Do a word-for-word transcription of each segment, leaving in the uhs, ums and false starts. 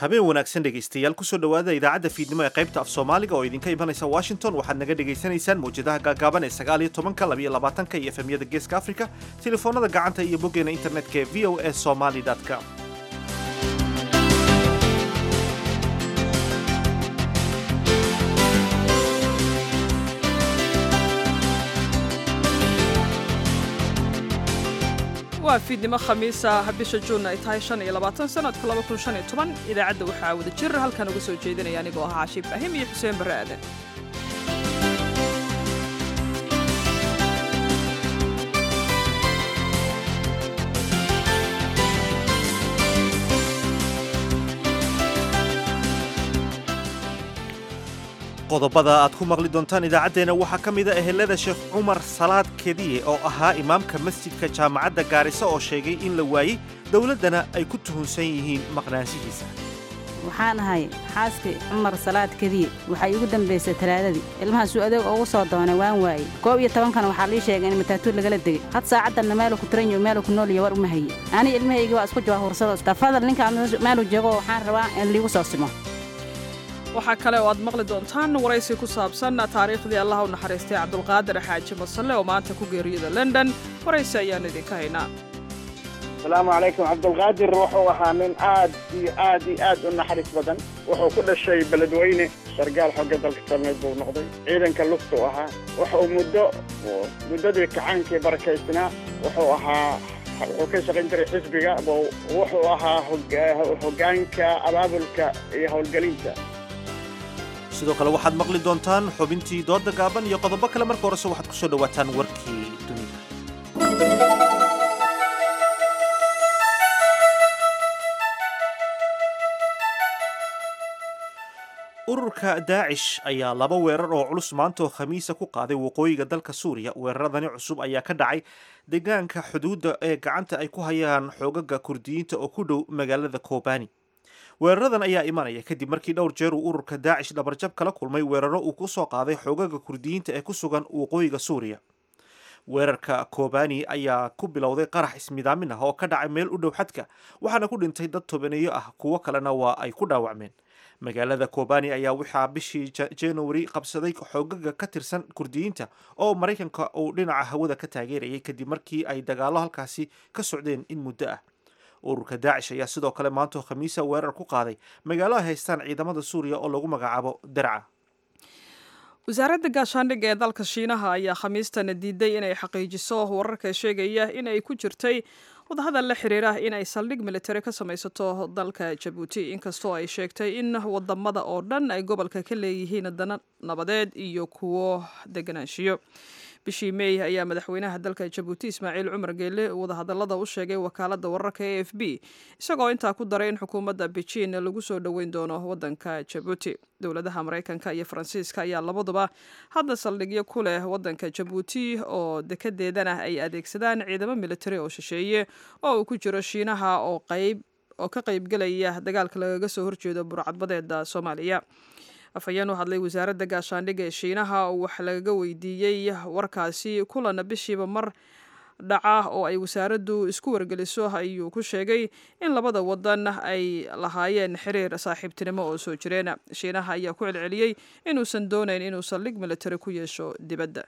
habeen wanaagsan dhegaystayaal kusoo dhowaada idaacadda fiidnimo ee qaybta af soomaaliga oo idinka imanaysa washington waxaad naga dhegaysanaysaan mawjadaha gaagaaban ee sagaal iyo tobanka labiyo labaatanka iyo efemyada geeska africa telefoonada gacanta iyo boggeena internetka ee v o a somali com waa fiidnimo khamiisa bisha juun ay tahay shan iyo labaatan sanadka laba kun shan iyo toban idaacadda waxaa wada jir halkan uga soo jeedinaya anigoo ahaa cashiif ibraahim iyo xuseen barre aadan qodobada aad ku maqli doontaan idaacaddeenna waxaa ka mid a ehelada sheekh cumar salaad kediye oo ahaa imaamka masjidka jaamacadda gaarisa oo sheegay in la waayey dowladdana ay ku tuhunsan yihiin maqnaanshihiisa waxaan ahay xaaskii cumar salaad kediye waxay igu dambaysay talaadadii ilmahaasuu adeeg ugu soo doonay waan waayey koob iyo tobankana waxaa lii sheegay in mataatuur lagala degay had saacaddanna meelu ku tiranyo meelu ku noolyo war uma haye aniga ilmahaygii waa isku jawaahursado tafadal ninkaan meelu joogo waxaan rabaa in liigu soo simo waxaa kale oo aad maqli doontaan waraysi ku saabsan taariikhdii allaha u naxariistay cabdulqaadir xaaji masalle oo maanta ku geeriyada london waraysi ayaan idinka haynaa asalaamu calaykum cabdulqaadir wuxuu ahaa nin aad iyo aad iyo aad u naxariis badan wuxuu ku dhashay beledweyne sargaal xogga dalka salmeed buu noqday ciidanka lugtuu ahaa wuxuu muddo muddadii kacaankii barakaysnaa wuxuu ahaa wuxuu ka shaqayn jiray xisbiga wuxuu ahaa hoggaanka abaabulka iyo howlgelinta sidoo kale waxaad maqli doontaan xubintii dooda gaaban iyo qodobo kale marka horese waxaad ku soo dhowaataan warkii dunida ururka daacish ayaa laba weerar oo culus maanta oo khamiisa ku qaaday waqooyiga dalka suuriya weeraradani cusub ayaa ka dhacay deegaanka xuduudda ee gacanta ay ku hayaan xoogaga kurdiyiinta oo ku dhow magaalada kobani weeraradan ayaa imanaya kadib markii dhowr jeer uu ururka daacish dhabarjab kala kulmay weeraro uu ku soo qaaday xoogaga kurdiyiinta ee ku sugan waqooyiga suuriya weerarka kobani ayaa ku bilowday qarax ismidaamin ah oo ka dhacay meel u dhow xadka waxaana ku dhintay dad tobaneeyo ah kuwo kalena waa ay ku dhaawacmeen magaalada kobani ayaa waxaa bishii january qabsaday xoogaga ka tirsan kurdiyiinta oo maraykanka uu dhinaca hawada ka taageerayay kadib markii ay dagaallo halkaasi ka socdeen in muddo ah ururka daacish ayaa sidoo kale maantoo khamiisa weerar ku qaaday magaalo ay haystaan ciidamada suuriya oo lagu magacaabo darca wasaaradda gaashaandhigga ee dalka shiinaha ayaa khamiistana diiday inay xaqiijiso wararka sheegaya in ay ku jirtay wadahadal la xiriira in ay saldhig militari ka samaysato dalka jabuuti inkastoo ay sheegtay in wadamada oo dhan ay gobolka ka leeyihiin dana nabadeed iyo kuwo deganaanshiyo bishii mey ayaa madaxweynaha dalka jabuuti ismaaciil cumar geele wadahadalada u sheegay wakaalada wararka a f b isagoo intaa ku daray in xukuumadda beijing lagu soo dhoweyn doono wadanka jabuuti dowladaha maraykanka iyo faransiiska ayaa labaduba hadda saldhigyo ku leh wadanka jabuuti oo dekadeedana ay adeegsadaan ciidamo militari oo shisheeye oo uu ku jiro shiinaha oo qayb oo ka qaybgelaya dagaalka lagaga soo horjeedo burcadbadeeda soomaaliya afhayeen u hadlay wasaaradda gaashaandhigga ee shiinaha oo wax lagaga weydiiyey warkaasi kulana bishiiba mar dhaca oo ay wasaaraddu isku wargeliso ayuu ku sheegay in labada wadan ay lahaayeen xiriir saaxiibtinimo oo soo jireen shiinaha ayaa ku celceliyey inuusan doonayn inuu saldhig militari ku yeesho dibadda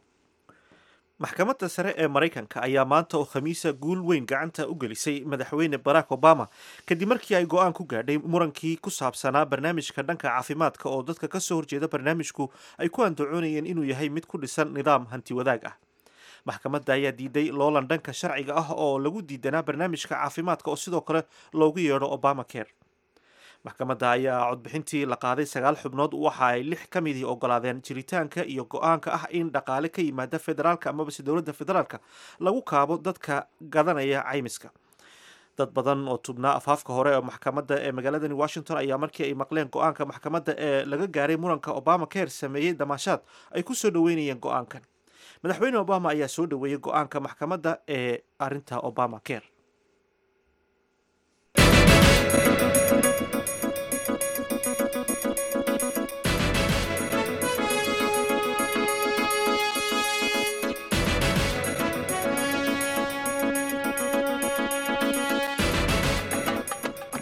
maxkamadda sare ee maraykanka ayaa maanta oo khamiisa guul weyn gacanta u gelisay madaxweyne barack obama kadib markii ay go-aan ku gaadhay murankii ku saabsanaa barnaamijka dhanka caafimaadka oo dadka ka soo horjeeda barnaamijku ay ku andacoonayeen inuu yahay mid ku dhisan nidaam hanti wadaag ah maxkamadda ayaa diiday loolan dhanka sharciga ah oo lagu diidanaa barnaamijka caafimaadka oo sidoo kale loogu yeedho obama care maxkamadda ayaa codbixintii la qaaday sagaal xubnood waxa ay lix ka midii ogolaadeen jiritaanka iyo go-aanka ah in dhaqaale ka yimaada federaalka amabase dowladda federaalka lagu kaabo dadka gadanaya caymiska dad badan oo tubnaa afaafka hore ee maxkamadda ee magaaladani washington ayaa markii ay maqleen go-aanka maxkamadda ee laga gaaray muranka obama care sameeyey damaashaad ay ku soo dhoweynayeen go-aankan madaxweyne obama ayaa soo dhoweeyey go-aanka maxkamadda ee arinta obama care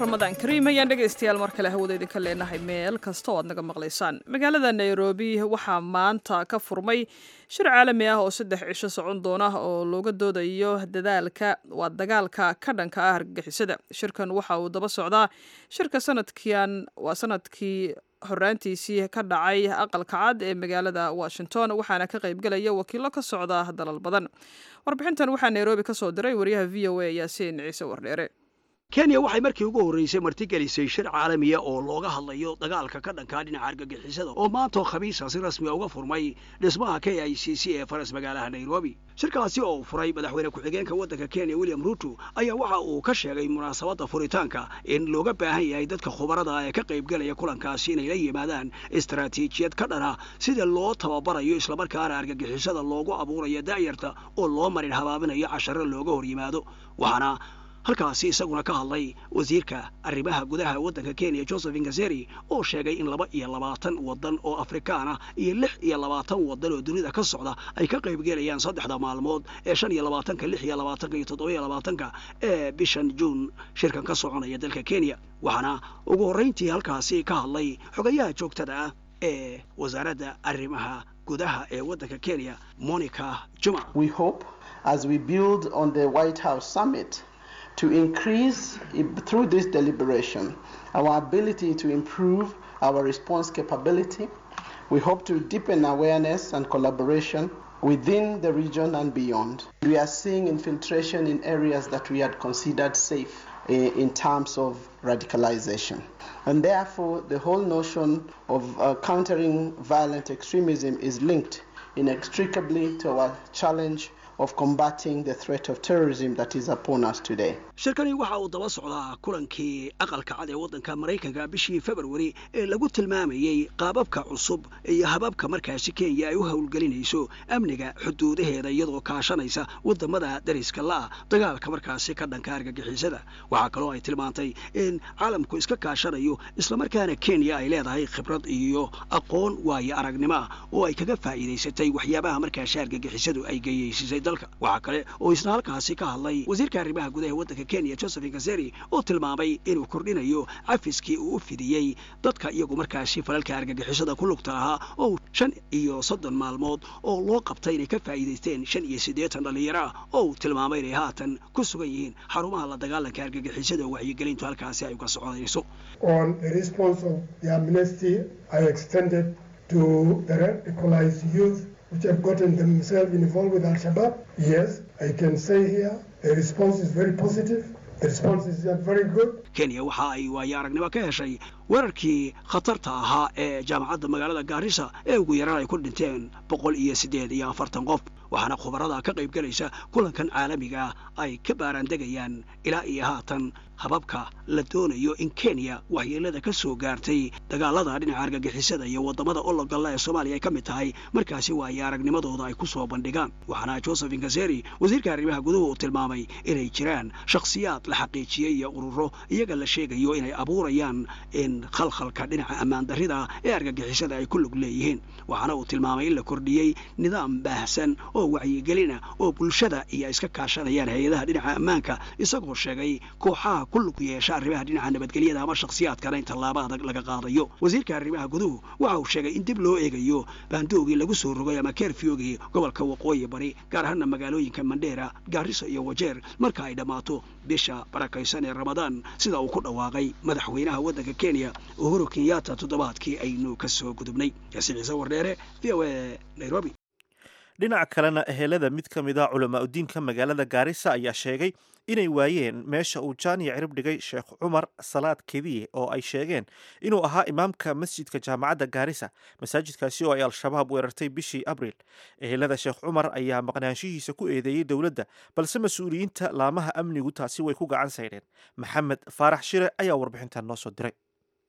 ramadaan kariim ayaan dhegaystayaal mar kale hawada idinka leenahay meel kasta oo aad naga maqlaysaan. magaalada nairobi waxaa maanta ka furmay shir caalami ah oo saddex cisho socon doona oo looga doodayo dadaalka waa dagaalka ka dhanka ah argagixisada. shirkan waxa uu daba socdaa shirka sanadkian waa sanadkii horaantiisii ka dhacay aqalka cad ee magaalada washington waxaana ka qaybgalaya wakiilo ka socda dalal badan. warbixintan waxaa nairobi ka soo diray wariyaha v o a yaasiin ciise wardheere. kenya waxay markii ugu horreysay martigelisay shir caalamiya oo looga hadlayo dagaalka ka dhankaa dhinaca argagixisada oo maanta oo khamiisa si rasmi uga furmay dhismaha k i c c ee faras magaalaha nairobi. shirkaasi oo furay madaxweyne ku-xigeenka waddanka kenya william ruto ayaa waxa uu ka sheegay munaasabadda furitaanka in looga baahan yahay dadka khubarada ee ka qaybgalaya kulankaasi inay la yimaadaan istaraatiijiyad ka dhana sida loo tababarayo islamarkaana argagixisada loogu abuurayo da'yarta oo loo marin habaabinayo casharo looga hor yimaado. waxaana halkaasi isaguna ka hadlay wasiirka arrimaha gudaha waddanka kenya joseph nkaseri oo sheegay in laba iyo labaatan waddan oo afrikaan ah iyo lix iyo labaatan waddan oo dunida ka socda ay ka qaybgelayaan saddexda maalmood ee shan iyo labaatanka lix iyo labaatanka iyo toddoba iyo labaatanka ee bishan juun shirkan ka soconaya dalka kenya. waxaana ugu horrayntii halkaasi ka hadlay xogayaha joogtada ah ee wasaaradda arrimaha gudaha ee waddanka kenya monica juma. We hope as we build on the White House summit to increase, through this deliberation, our ability to improve our response capability. We hope to deepen awareness and collaboration within the region and beyond. We are seeing infiltration in areas that we had considered safe in terms of radicalization. And therefore, the whole notion of uh, countering violent extremism is linked inextricably to our challenge of combating the threat of terrorism that is upon us today. shirkani waxa uu daba socdaa kulankii aqalka cad ee waddanka maraykanka bishii february ee lagu tilmaamayey qaababka cusub iyo hababka markaasi kenya ay u howlgelinayso amniga xuduudaheeda iyadoo kaashanaysa waddamada dariska la'a dagaalka markaasi ka dhanka argagixisada. waxaa kaloo ay tilmaantay in caalamku iska kaashanayo islamarkaana kenya ay leedahay khibrad iyo aqoon waayo aragnimo ah oo ay kaga faa'iidaysatay waxyaabaha markaasi argagixisadu ay geeyeysisay dalka. waxaa kale oo isna halkaasi ka hadlay wasiirka arrimaha gudaha waddanka kenya joseph nkaseri oo tilmaamay inuu kordhinayo cafiskii uu u fidiyey dadka iyagu markaasi falalka argagixisada ku lugta lahaa oo shan iyo soddon maalmood oo loo qabtay inay ka faa'iidaysteen shan iyo siddeetan dhallinyaro ah oo uu tilmaamay inay haatan ku sugan yihiin xarumaha la dagaalanka argagixisada oo waxyigelintu halkaasi ay uga socdayso. On the response of the amnesty I extended to the radicalized youth which have gotten themselves involved with Al-Shabaab. Yes, I can say here the response is very positive. The response is very good. Kenya waxa ay waayo aragnimo ka heshay weerarkii khatarta ahaa ee jaamacadda magaalada Garissa ee ugu yaraan ay ku dhinteen boqol iyo siddeed iyo afartan qof. waxaana khubarada ka qaybgalaysa kulankan caalamiga ay ka baaraan degayaan ilaa iyo haatan hababka la doonayo in Kenya waxyeelada ka soo gaartay dagaalada dhinaca argagixisada iyo wadamada ologalla ee Soomaaliya ay ka mid tahay markaasi waayo aragnimadooda ay ku soo bandhigaan. waxaana Joseph Nkaseri wasiirka arrimaha gudaha uu tilmaamay inay jiraan shakhsiyaad la xaqiijiyay iyo ururo iyaga la sheegayo inay abuurayaan in khalkhalka dhinaca ammaan darrida ee argagixisada ay ku lug leeyihiin. waxaana uu tilmaamay in la kordhiyay nidaam baahsan oo wacyigelina oo bulshada iyo iska kaashanayaan hay'adaha dhinaca ammaanka isagoo sheegay kooxaha ku lug yeesha arrimaha dhinaca nabadgelyada ama shakhsiyaadkana in tallaabo adag laga qaadayo. wasiirka arrimaha guduhu waxa uu sheegay in dib loo eegayo baandoogii lagu soo rogay ama kerfiyogii gobolka waqooyi bari gaar ahaan magaalooyinka Mandera, Garissa iyo Wajeer marka ay dhamaato bisha barakaysan ee Ramadaan sida uu ku dhawaaqay madaxweynaha waddanka Kenya Uhuru Kenyatta toddobaadkii aynu ka soo gudubnay. Yaasiin Wardheere, V O A, Nairobi. dhinaca kalena ehelada mid ka mid ah culamaauddiinka magaalada Gaarisa ayaa sheegay inay waayeen meesha uu jaaniya cirib dhigay Sheekh Cumar Salaad Kediye oo ay sheegeen inuu ahaa imaamka masjidka jaamacadda Gaarisa, masaajidkaasi oo ay al-shabaab weerartay bishii Abriil. ehelada Sheekh Cumar ayaa maqnaanshihiisa ku eedeeyey dowladda, balse mas-uuliyiinta laamaha amnigu taasi way ku gacan saydheen. maxamed faarax shire ayaa warbixintan noo soo diray.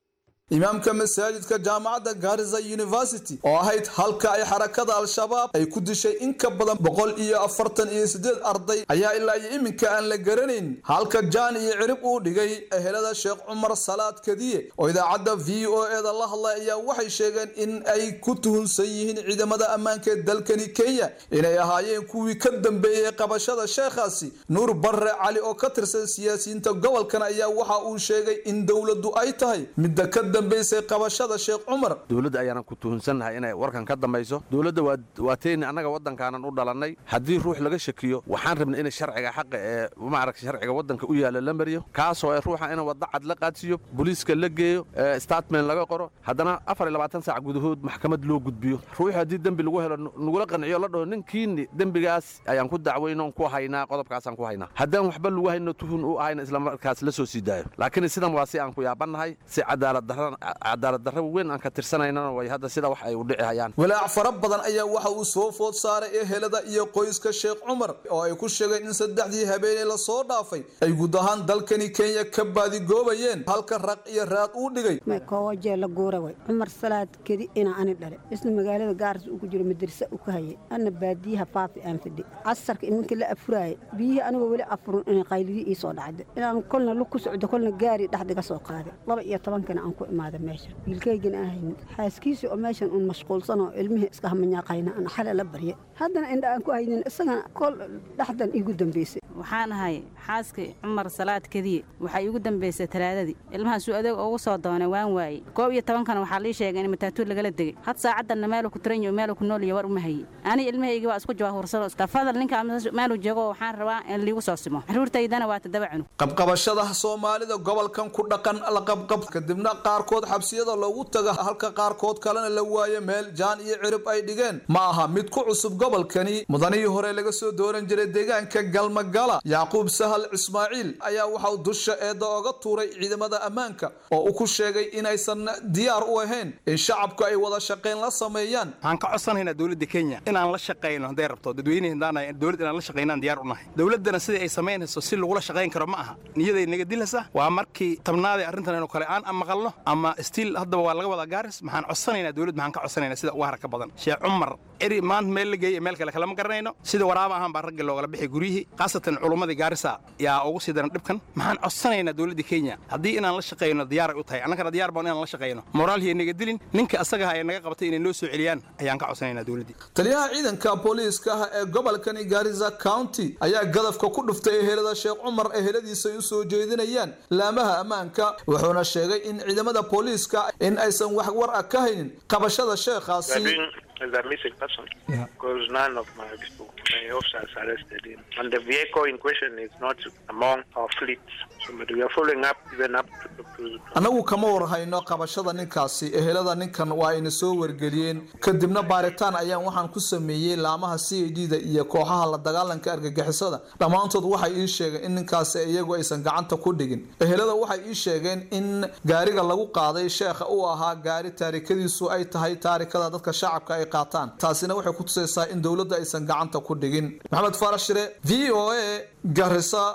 imaamka masaajidka jaamacadda Garissa University oo ahayd halka ay xarakada al-shabaab ay ku dishay in ka badan boqol iyo afartan iyo siddeed arday ayaa ilaa iyo iminka aan la garanayn halka jaan iyo cirib uu dhigay ehelada Sheekh Cumar Salaad Kadiye oo idaacadda V O A da la hadlay ayaa waxay sheegeen in ay ku tuhunsan yihiin ciidamada ammaanka ee dalkani Kenya inay ahaayeen kuwii ka dambeeyay qabashada sheekhaasi. Nuur Barre Cali oo ka tirsan siyaasiyiinta gobolkan ayaa waxa uu sheegay in dawladdu ay tahay mid ka dambeysay qabashada Sheekh Cumar. dawladda ayaan ku tuhunsannahay inay warkan ka dambayso. dawladda waa waa teen anaga wadankaanan u dhalanay haddii ruux laga shakiyo waxaan rabnaa in sharciga xaq ee ma arag sharciga wadanka u yaala la mariyo kaasoo ay ruuxa in wada cad la qaadsiyo booliiska la geeyo statement laga qoro haddana afar iyo labaatan saac gudahood maxkamad loo gudbiyo ruux haddii dambi lagu helo nagula qanciyo la dhaho ninkiin dambigaas ayaan ku dacweyno ku haynaa qodobkaas aan ku haynaa haddaan waxba lagu hayno tuhun u ahayn isla markaas la soo sidaayo laakiin sidan waa si aan ku yaabanahay si cadaalad darro cadaalad darro weyn aan ka tirsanayna way hadda sida wax ay u dhici hayaan walaac fara badan ayaa waxa uu soo food saaray ehelada iyo qoyska Sheekh Cumar oo ay ku sheegeen in saddexdii habeen la soo dhaafay ay guud ahaan dalkani Kenya ka baadi goobayeen halka raq iyo raad uu dhigay ma kooje la gooraway Cumar Salaad Kadi ina aan dhalay isla magaalada Garissa uu ku jiro madrasa uu ka hayay ana baadiyaha faafi aan fidhi asarka inta la afuraay biyo aniga wali afurun in qaylidii ii soo dhacday inaan kulna lu ku socdo kulna gaari dhaxdiga soo qaaday laba iyo toban kana aan ku imaada meesha wiilkaygana ahayn xaaskiisa oo meeshan uu mashquulsan oo ilmihi iska hamañaaqayna aan xal la bariye haddana inda aan ku haynin isaga kol dhaxdan igu dambeysay waxaan ahay xaaskii Cumar Salaad Kadiye waxa igu dambeysay talaadadii ilmaha suu adeeg ugu soo doonay waan waayay koob iyo toban kana waxa la sheegay in mataatuul laga degay had saacadan meel ku tiranyo meel ku nool iyo war uma hayay ani ilmahayga waa isku jawaahursan istafadal ninka meel uu joogo waxaan rabaa in liigu soo simo xaruurtaydana waa tadaba cunug qabqabashada Soomaalida gobolkan ku dhaqan la qabqab kadibna qaarkood xabsiyada loogu taga halka qaarkood kalena la waayo meel jaan iyo cirib ay dhigeen ma aha mid ku cusub gobolkani mudanihii hore laga soo dooran jiray deegaanka Galmagala Yaqub Sahal Ismaaciil ayaa waxa uu dusha eeda uga tuuray ciidamada ammaanka oo uu ku sheegay in aysan diyaar u ahayn in shacabku ay wada shaqeyn la sameeyaan waxaan ka codsanaynaa dawladda Kenya inaan la shaqeyno haday rabto dadweynaha indaanay dawladda inaan la shaqeynaan diyaar u nahay dawladana sidii ay sameynayso si lagu la shaqeyn karo ma aha niyaday naga dilasa waa markii tabnaade arrintan inuu kale aan maqalno ama stiil hadda waa laga wada Garissa maxaan codsanaynaa dawladda maxaan ka codsanaynaa sida ugu harka badan Sheekh Cumar eri maan meel la geeyay meel kale kala ma garanayno sida waraaba ahaan baa rag looga bixi guriyihii qaasatan culimada Garissa yaa ugu sii daran dhibkan maxaan codsanaynaa dawladda Kenya haddii inaan la shaqeyno diyaar u tahay annagana diyaar baan inaan la shaqeyno moraalhiye naga dilin ninka asaga ay naga qabtay inay noo soo celiyaan ayaan ka codsanaynaa dawladda taliyaha ciidanka booliiska ee gobolkan Garissa County ayaa gadafka ku dhuftay ehelada Sheekh Cumar eheladiisa ay soo jeedinayaan laamaha ammaanka wuxuuna sheegay in ciidamada booliiska in aysan wax war ah ka haynin qabashada sheekhaasi as a missing person yeah. because none of my people, my officers arrested him. And the vehicle in question is not among our fleets. So but we are following up even up to the anagu kama warhayno qabashada ninkaasi ehelada ninkan waa in soo wargeliyeen kadibna baaritaan ayaan waxaan ku sameeyay laamaha C I D da iyo kooxaha la dagaalanka argagixisada dhamaantood waxay ii sheegeen in ninkaasi iyagu aysan gacanta ku dhigin ehelada waxay ii sheegeen in gaariga lagu qaaday sheekha uu ahaa gaari taarikadiisu ay tahay taarikada dadka shacabka ay qaataan taasina waxay ku tusaysaa in dawladda aysan gacanta ku dhigin Maxamed Farashire V O A Garissa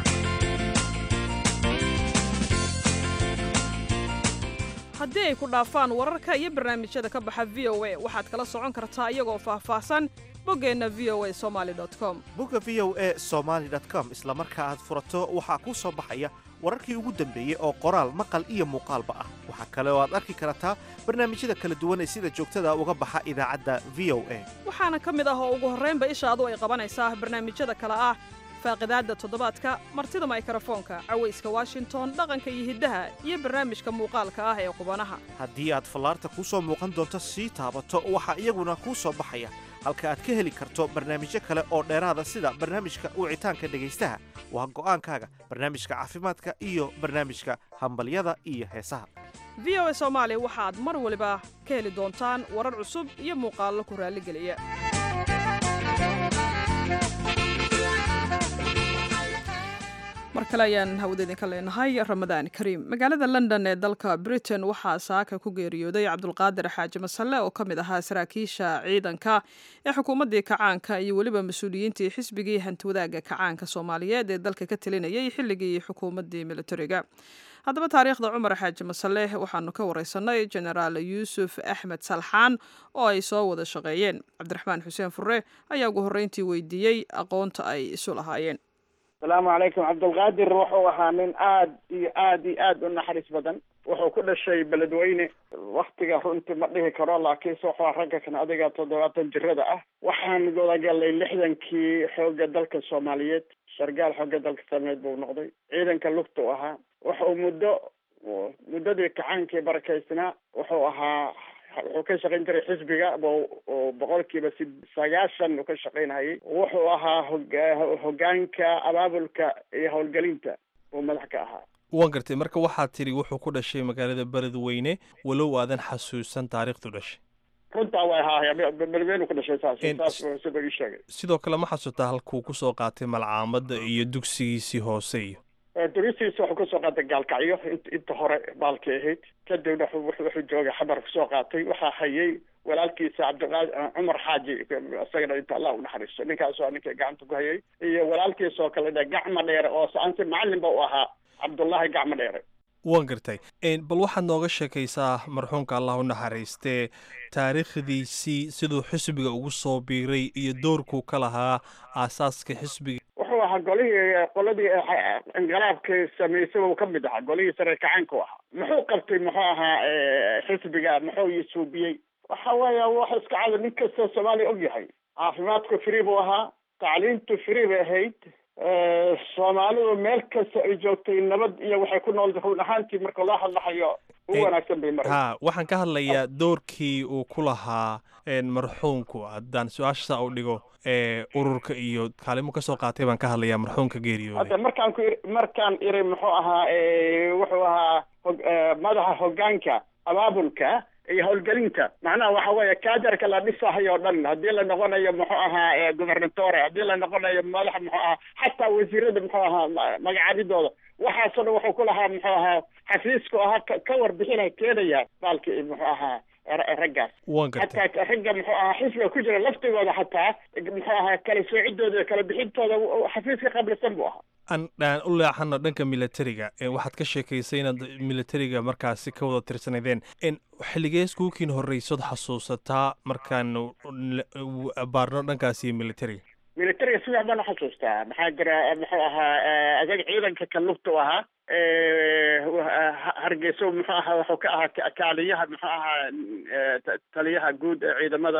haddii ay ku dhaafaan wararka iyo barnaamijyada ka baxa V O A waxaad kala socon kartaa iyagoo faahfaahsan boggeena v o a somali dot com bogga v o a somali dot com isla marka aad furato waxaa kuu soo baxaya wararkii ugu dambeeyey oo qoraal maqal iyo muuqaalba ah waxaa kale oo aad arki kartaa barnaamijyada kala duwan ee sida joogtada uga baxa idaacadda V O A waxaana ka mid ah oo ugu horraynba ishaadu ay qabanaysaa barnaamijyada kale ah faaqidaadda toddobaadka martida mikrofoonka cawayska Washington dhaqanka iyo hiddaha iyo barnaamijka muuqaalka ah ee qubanaha haddii aad fallaarta ku soo muuqan doonto sii taabato waxaa iyaguna kuu soo baxaya halka aad ka heli karto barnaamijyo kale oo dheeraada sida barnaamijka wicitaanka dhegaystaha waa go'aankaaga barnaamijka caafimaadka iyo barnaamijka hambalyada iyo heesaha V O A Soomaali waxaad mar waliba ka heli doontaan warar cusub iyo muuqaallo ku raaligeliya marka kale ayaan hawada idinka leenahay ramadaan kariim. magaalada london ee dalka britain waxaa saaka ku geeriyooday cabdulqaadir xaaji masalle oo ka mid ahaa saraakiisha ciidanka ee xukuumaddii kacaanka iyo weliba mas-uuliyiintii xisbigii hantiwadaaga kacaanka soomaaliyeed ee dalka ka talinayay xilligii xukuumaddii militariga. haddaba taariikhda cumar xaaji masalle waxaanu ka wareysanay jenaraal yuusuf axmed salxaan oo ay soo wada shaqeeyeen. cabdiraxmaan xuseen fure ayaa ugu horreyntii weydiiyey aqoonta ay isu lahaayeen. asalaamu calaykum. cabdulqaadir wuxuu ahaa nin aad iyo aad iyo aad u naxariis badan. wuxuu ku dhashay beledweyne. waktiga runtii ma dhihi karo, laakiinse wuxuu ragga kan adiga toddobaatan jirada ah. waxaan godagalay lixdankii xoogga dalka soomaaliyeed. sargaal xoogga dalka soomaaliyeed buu noqday. ciidanka lugta u ahaa. wuxuu muddo muddadii kacaankii barakaysnaa wuxuu ahaa wuxuu ka shaqayn jiray xisbiga oo boqolkiiba si sagaashan uu ka shaqaynayay. wuxuu ahaa hogaanka abaabulka iyo howlgelinta uu madax ka ahaa. waan gartay. marka waxaad tidhi wuxuu ku dhashay magaalada beledweyne walow aadan xasuusan taariikhdu dhashay. runtaa way ahaaya beledweyne ku dhashay saas saas sida ii sheegay. sidoo kale ma xasuutaa halkuu kusoo qaatay malcaamada iyo dugsigiisii hoose iyo dugsigiisa wuxuu kasoo qaatay gaalkacyo inta hore baalkii ahayd. kadibna wuxuu joogay xabar kusoo qaatay. waxaa hayay walaalkiisa cabdiqaadir cumar xaaji, isagana inta allah u naxariisto. ninkaas waa ninkii gacanta ku hayay. iyo walaalkiisa oo kale gacma dheere oo saansi macalin ba u ahaa cabdullaahi gacma dheere. waan gartay. bal waxaad nooga sheekaysaa marxuumka allah u naxariistee taariikhdiisii siduu xisbiga ugu soo biiray iyo doorkuu ka lahaa aasaaska xisbiga. wuxuu ahaa golihii qoladii inqilaabka samaysay uu ka mid ahaa golihii sare kacaanka u ahaa. muxuu qabtay muxuu ahaa xisbiga muxuu isuubiyey. waxa weeya wax iska cado nin kastoo soomaaliya og yahay. caafimaadku free buu ahaa. tacliintu free bay ahayd. soomaalidu meel kasta ay joogtay nabad iyo waxay ku nool run ahaantii marka loo hadlahayo ugu wanaagsan bay maray. ha waxaan ka hadlayaa doorkii uu ku lahaa marxuumku. haddaan su-aasha saa u dhigo ururka iyo kaalimo kasoo qaatay baan ka hadlayaa marxuumka geeriyooday. hadda markaan ku markaan iri muxuu ahaa wuxuu ahaa madaxa hogaanka abaabulka iyo howlgelinta. macnaha waxa weeye kaadarka la dhisahayo o dhan haddii la noqonayo muxuu ahaa gobernatore, haddii la noqonayo madaxa muxuu ahaa xataa wasiirada muxuu ahaa magacaabidooda waxaasoo dhan wuxuu ku lahaa muxuu ahaa xafiisku ahaa ka warbixina keenaya baalki muxuu ahaa raggaas. hataa ragga muxuu ahaa xisbiga ku jira laftigooda xataa muxuu ahaa kala soocidooda kala bixintooda xafiiska qablisan buu ahaa. an aan u leexano dhanka militariga. waxaad ka sheekaysay inaad militariga markaasi ka wada tirsanaydeen. xilligee skuukiin horreysood xasuusataa markaan baarno dhankaasi militariga? militariga si wax baan uxasuustaa. maxaa jira muxuu ahaa adag ciidanka kan lugta u ahaa. hargeyso muxuu ahaa wuxuu ka ahaa kaaliyaha muxuu ahaa taliyaha guud ee ciidamada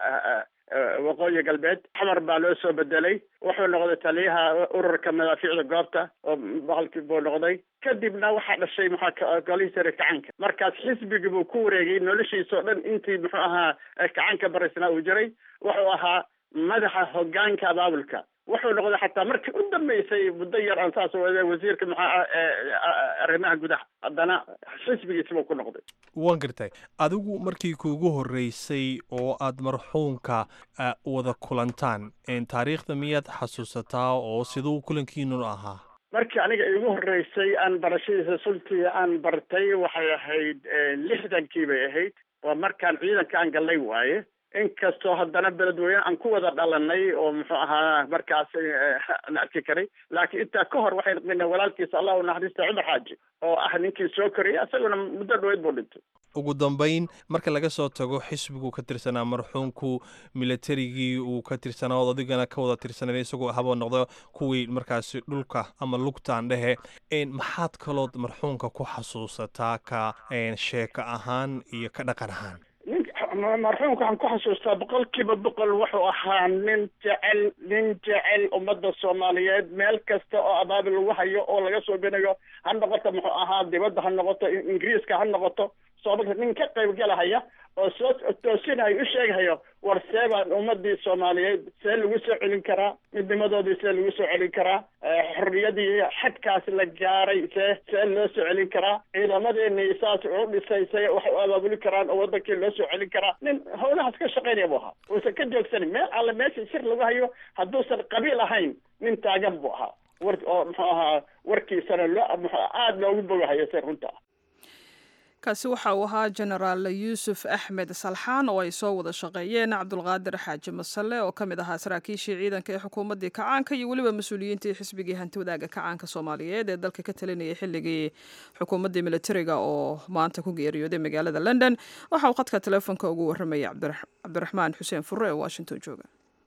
waqooyi galbeed. xamar baa loo soo bedelay. wuxuu noqday taliyaha ururka madaafiicda goobta oo boqolkii buu noqday. kadibna waxaa dhashay muxuu golihii sare kacaanka. markaas xisbigii buu ku wareegay noloshiisa oo dhan intii muxuu ahaa kacaanka baraysnaa uu jiray. wuxuu ahaa madaxa hogaanka abaabulka. wuxuu noqday xataa markii u dambeysay muddo yar aan saas wada wasiirka maxaa arrimaha gudaha. haddana xisbigiisa buu ku noqday. waan gartay. adigu markii kuugu horreysay oo aad marxuumka wada kulantaan taariikhda miyaad xasuusataa oo siduu kulankiinu ahaa? markii aniga iigu horreysay aan barashadiisa sultii aan bartay waxay ahayd lixdankii bay ahayd. waa markaan ciidanka aan gallay waaye. inkastoo haddana beledweyne aan ku wada dhalanay oo muxuu ahaa markaas aan arki karay. laakiin intaa ka hor waxay noqdeen walaalkiisa allah u naxariista cumar xaaji oo ah ninkii soo koriyay. isaguna muddo dhaweyd buu dhintay. ugu dambayn marka laga soo tago xisbiguu ka tirsanaa marxuumku, militarigii uu ka tirsanaa ood adigana ka wada tirsanay isagoo haba noqdo kuwii markaasi dhulka ama lugtaan dhehe. maxaad kalood marxuumka ku xasuusataa ka sheeka ahaan iyo ka dhaqan ahaan? marxuumka waxaan ku xasuustaa boqolkiiba boqol wuxuu ahaa nin jecel nin jecel ummadda soomaaliyeed. meel kasta oo abaabil lagu hayo oo laga soo binayo ha noqoto muxuu ahaa dibadda ha noqoto ingiriiska ha noqoto soomaalka nin ka qaybgalahaya oo soo toosinayo u sheegahayo war see baan ummadii soomaaliyeed see lagu soo celin karaa, midnimadoodii see lagu soo celin karaa, xorriyadii xadkaas la gaaray see see loo soo celin karaa, ciidamadeeni saas u dhisay see wax u abaabuli karaan oo wadankii loo soo celin karaa. nin howlahaas ka shaqaynaya buu ahaa. uusan ka joogsanin meel alle meesha shir lagu hayo hadduusan qabiil ahayn nin taagan buu ahaa. war oo muxuu ahaa warkiisana loo aada loogu bogahayo si runta ah kaasi waxa uu ahaa genaraal yuusuf axmed salxaan oo ay soo wada shaqeeyeen cabdulqaadir xaaji masale oo ka mid ahaa saraakiishii ciidanka ee xukuumaddii kacaanka iyo weliba mas-uuliyiintii xisbigii hanti wadaaga kacaanka soomaaliyeed ee dalka ka talinayay xilligii xukuumaddii militariga oo maanta ku geeriyooday magaalada london waxa uu khadka teleefonka ugu warramayay cabdiraxmaan xuseen furre ee washington jooga.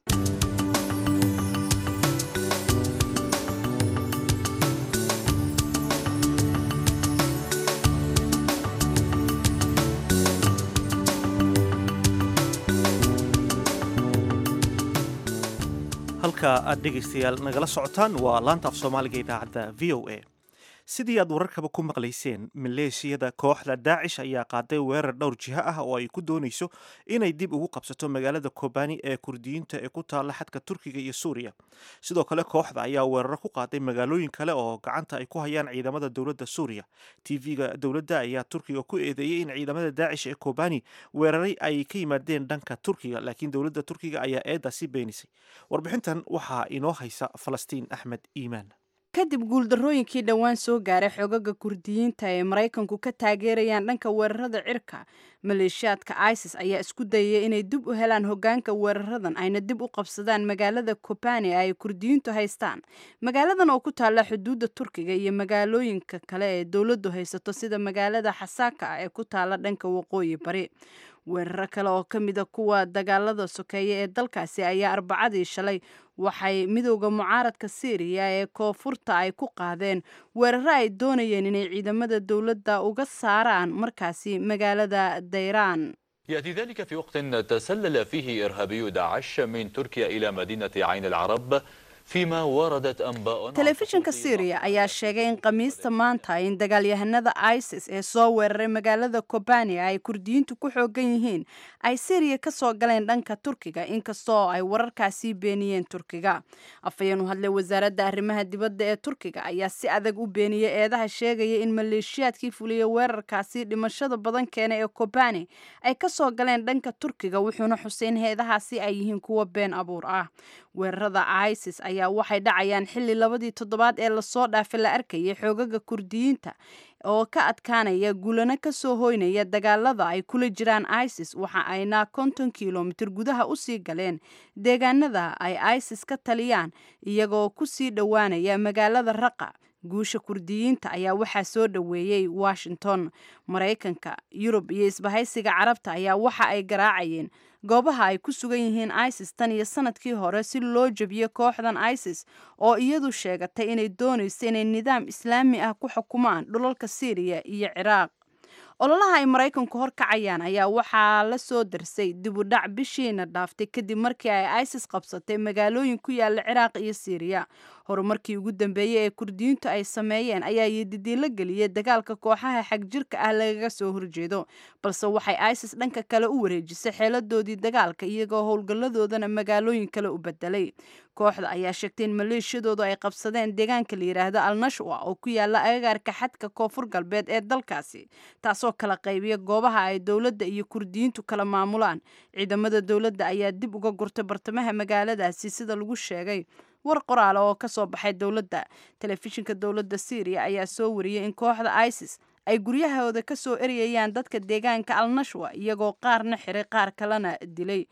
halka aad dhegaystayaal nagala socotaan waa laanta af soomaaliga idaacadda v o a sidii aad wararkaba ku maqlayseen maleeshiyada kooxda daacish ayaa qaaday weerar dhowr jiho ah oo ay ku doonayso inay dib ugu qabsato magaalada kobani ee kurdiyiinta ee ku taalla xadka turkiga iyo suuriya sidoo kale kooxda ayaa weeraro ku qaaday magaalooyin kale oo gacanta ay ku hayaan ciidamada dowladda suuriya tv-ga dowladda ayaa turkiga ku eedeeyey in ciidamada daacish ee kobani weeraray ay ka yimaadeen dhanka turkiga laakiin dowladda turkiga ayaa eedaasi beenisay warbixintan waxaa inoo haysa falastiin axmed iimaan kadib guuldarrooyinkii dhowaan soo gaaray xoogaga kurdiyiinta ee maraykanku ka taageerayaan dhanka weerarada cirka maleeshiyaadka isis ayaa isku dayaya inay dib u helaan hoggaanka weeraradan ayna dib u qabsadaan magaalada kobani ee ay kurdiyiintu haystaan magaaladan oo ku taalla xuduudda turkiga iyo magaalooyinka kale ee dowladdu haysato sida magaalada xasaaka ah ee ku taalla dhanka waqooyi bari weeraro kale oo ka mida kuwa dagaalada sokeeye ee dalkaasi ayaa arbacadii shalay waxay midowda mucaaradka syriya ee koonfurta ay ku qaadeen weeraro ay doonayeen inay ciidamada dowladda uga saaraan markaasi magaalada dayraan يأتي ذلك في وقت تسلل فيه إرهابي داعش من تركيا إلى مدينة عين العرب فيما وردت أنباء telefishinka syriya ayaa sheegay in khamiista maanta in dagaalyahanada isis ee soo weeraray magaalada kobani ay kurdiyiintu ku xoogan yihiin ay syriya ka soo galeen dhanka turkiga inkastoo ay wararkaasii beeniyeen turkiga afhayeen u hadlay wasaaradda arrimaha dibadda ee turkiga ayaa si adag u beeniyey eedaha sheegaya in maleeshiyaadkii fuliyey weerarkaasi dhimashada badan keena ee kobani ay ka soo galeen dhanka turkiga wuxuuna xusay in heedahaasi ay yihiin kuwa been abuur ah weerarada isis ayaa waxay dhacayaan xilli labadii toddobaad ee lasoo dhaafay la arkayay xoogaga kurdiyiinta oo ka adkaanaya gulano ka soo hoynaya dagaalada ay kula jiraan isis waxa ayna konton kilomitir gudaha usii galeen deegaanada ay isis ka taliyaan iyagoo kusii dhowaanaya magaalada raqa guusha kurdiyiinta ayaa waxaa soo dhoweeyey washington maraykanka yurub iyo isbahaysiga carabta ayaa waxa ay garaacayeen goobaha ay ku sugan yihiin isis tan iyo sanadkii hore si loo jabiyo kooxdan isis oo iyadu sheegatay inay doonayso inay nidaam islaami ah ku xukumaan dhulalka syriya iyo ciraaq ololaha ay maraykanku horkacayaan ayaa waxaa la soo darsay dib u dhac bishiina dhaaftay kadib markii ay isis qabsatay magaalooyin ku yaala ciraaq iyo syriya horumarkii ugu dambeeyey ee kurdiyiintu ay sameeyeen ayaa yadidiilo geliyay dagaalka kooxaha xagjirka ah lagaga soo horjeedo balse waxay isis dhanka kale u wareejisay xeeladoodii dagaalka iyagoo howlgalladoodana magaalooyin kale u bedelay kooxda ayaa sheegtay in maleeshiyadoodu ay qabsadeen deegaanka la yidhaahdo al nashwa oo ku yaala agagaarka xadka koonfur galbeed ee dalkaasi taasoo kala qaybiya goobaha ay dowladda iyo kurdiyiintu kala maamulaan ciidamada dowladda ayaa dib uga gurtay bartamaha magaaladaasi sida lagu sheegay war qoraal oo ka soo baxay dowladda telefishinka dowladda syriya ayaa soo wariyey in kooxda isis ay guryahooda ka soo erayayaan dadka deegaanka al nashwa iyagoo qaarna xiray qaar kalena dilay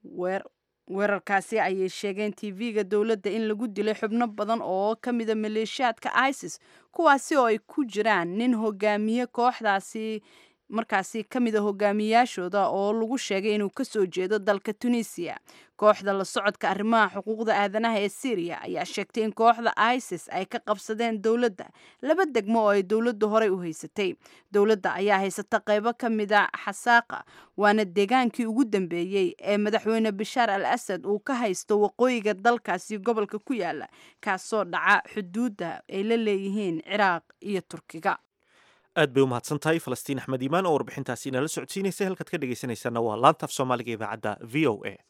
weerarkaasi ayay sheegeen tv-ga dowladda in lagu dilay xubno badan oo ka mida maleeshiyaadka isis kuwaasi oo ay ku jiraan nin hogaamiye kooxdaasi markaasi ka mid a hogaamiyaashooda oo lagu sheegay inuu ka soo jeedo dalka tunisiya kooxda la socodka arrimaha xuquuqda aadanaha ee syriya ayaa sheegtay in kooxda isis ay ka qabsadeen dowladda laba degmo oo ay dowladdu horey u haysatay dowladda ayaa haysata qaybo ka mid a xasaaqa waana deegaankii ugu dambeeyey ee madaxweyne bashaar al asad uu ka haysto waqooyiga dalkaasi gobolka ku yaala kaasoo dhaca xuduudda ay la leeyihiin ciraaq iyo turkiga aad bay u mahadsan tahay falastiin axmed iimaan oo warbixintaasi inala socodsiinaysay halkaad ka dhegaysanaysaana waa laanta af soomaaliga idaacadda v o a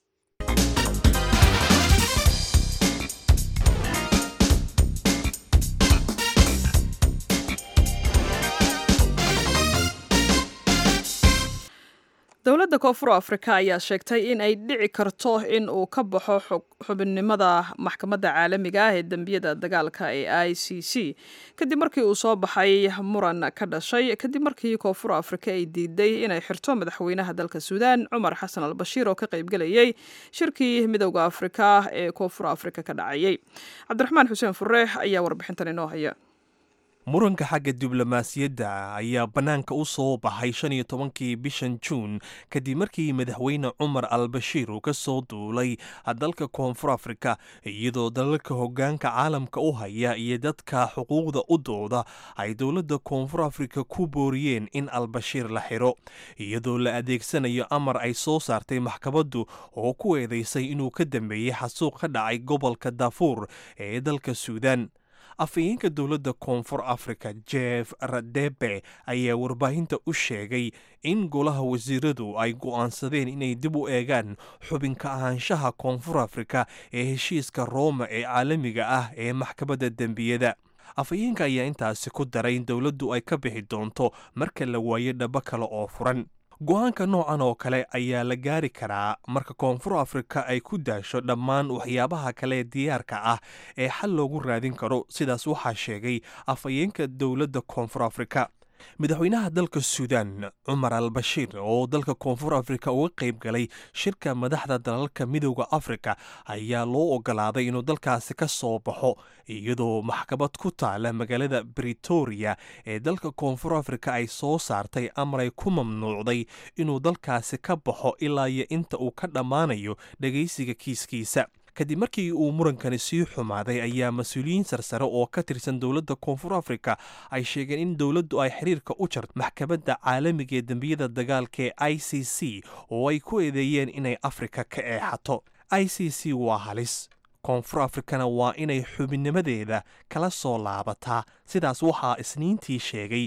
dowladda koonfur afrika ayaa sheegtay in ay dhici karto in uu ka baxo xubinnimada maxkamadda caalamiga ah ee dembiyada dagaalka ee i c c kadib markii uu soo baxay muran ka dhashay kadib markii koonfur afrika ay diiday inay xirto madaxweynaha dalka suudaan cumar xasan al bashiir oo ka qaybgelayay shirkii midowda afrika ee koonfur afrika ka dhacayay cabdiraxmaan xuseen fure ayaa warbixintan inoo haya. muranka xagga diblomaasiyadda ayaa bannaanka u soo baxay shan iyo tobankii bishan juun kadib markii madaxweyne cumar al bashiir uu ka soo duulay dalka koonfur afrika iyadoo dalalka hoggaanka caalamka u haya iyo dadka xuquuqda u dooda ay dowladda koonfur afrika ku booriyeen in al bashiir la xiro iyadoo la adeegsanayo amar ay soo saartay maxkamaddu oo ku eedaysay inuu ka dambeeyey xasuuq ka dhacay gobolka daafuur ee dalka suudaan. afhayeenka dowladda koonfur afrika jeff radebe ayaa warbaahinta u sheegay in golaha wasiiradu ay go'aansadeen inay dib u eegaan xubinka ahaanshaha koonfur afrika ee heshiiska rooma ee caalamiga ah ee maxkamadda dembiyada. afhayeenka ayaa intaasi ku daray in dowladdu ay ka bixi doonto marka la waayo dhabo kale oo furan. go-aanka noocan oo kale ayaa la gaari karaa marka koonfur afrika ay ku daasho dhammaan waxyaabaha kale diyaarka ah ee xal loogu raadin karo sidaas waxaa sheegay afhayeenka dowladda koonfur afrika. madaxweynaha dalka suudaan cumar al bashiir oo dalka koonfur afrika uga qayb galay shirka madaxda dalalka midowda afrika ayaa loo ogolaaday inuu dalkaasi ka soo baxo iyadoo maxkamad ku taala magaalada britoria ee dalka koonfur afrika ay soo saartay amar ay ku mamnuucday inuu dalkaasi ka baxo ilaa iyo inta uu ka dhammaanayo dhegaysiga kiiskiisa. kadib markii uu murankani sii xumaaday ayaa mas-uuliyiin sarsare oo ka tirsan dowladda koonfur afrika ay sheegeen in dowladdu ay xiriirka u jarto maxkamadda caalamiga ee dembiyada dagaalka ee i c c oo ay ku eedeeyeen inay afrika ka eexato. i c c waa halis koonfur afrikana waa inay xubinnimadeeda kala soo laabataa sidaas waxaa isniintii sheegay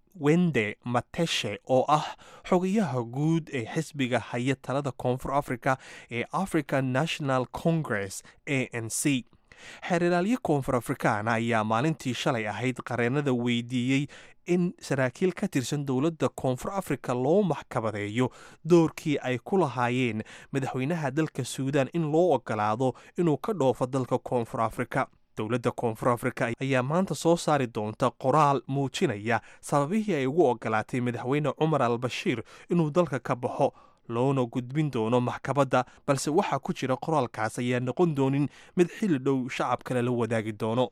wende mateshe oo ah xogayaha guud ee xisbiga haya talada koonfur afrika ee african national congress a n c. xeeralaalyo koonfur afrikaana ayaa maalintii shalay ahayd qareennada weydiiyey in saraakiil ka tirsan dowladda koonfur afrika loo maxkamadeeyo doorkii ay ku lahaayeen madaxweynaha dalka suudaan in loo ogolaado inuu ka dhoofo dalka koonfur afrika. dowladda koonfur afrika ayaa maanta soo saari doonta qoraal muujinaya sababihii ay ugu ogolaatay madaxweyne cumar al bashiir inuu dalka ka baxo loona gudbin doono maxkamadda balse waxaa ku jira qoraalkaas ayaa noqon doonin mid xilli dhow shacabkale la wadaagi doono.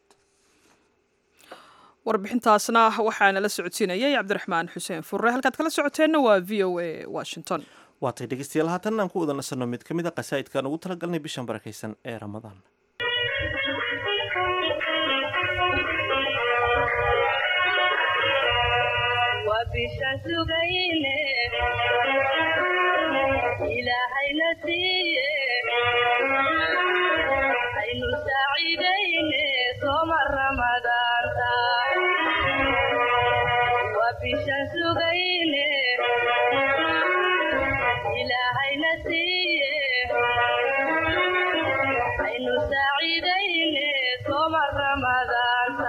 warbixintaasna waxaana la socodsiinayay cabdiraxmaan xuseen furre halkaad kala socoteenna waa v o a washington. waatay dhegeystayaal haatan aan ku wada nasanno mid ka mid a qasaa'idkaan ugu talagalnay bishan barakaysan ee ramadaan. bishaan sugayne ilaahayna siiye aynu saaciidayne sooma ramadaanta waa bishaan sugayne ilaahayna siiye aynu saaciidayne sooma ramadaanta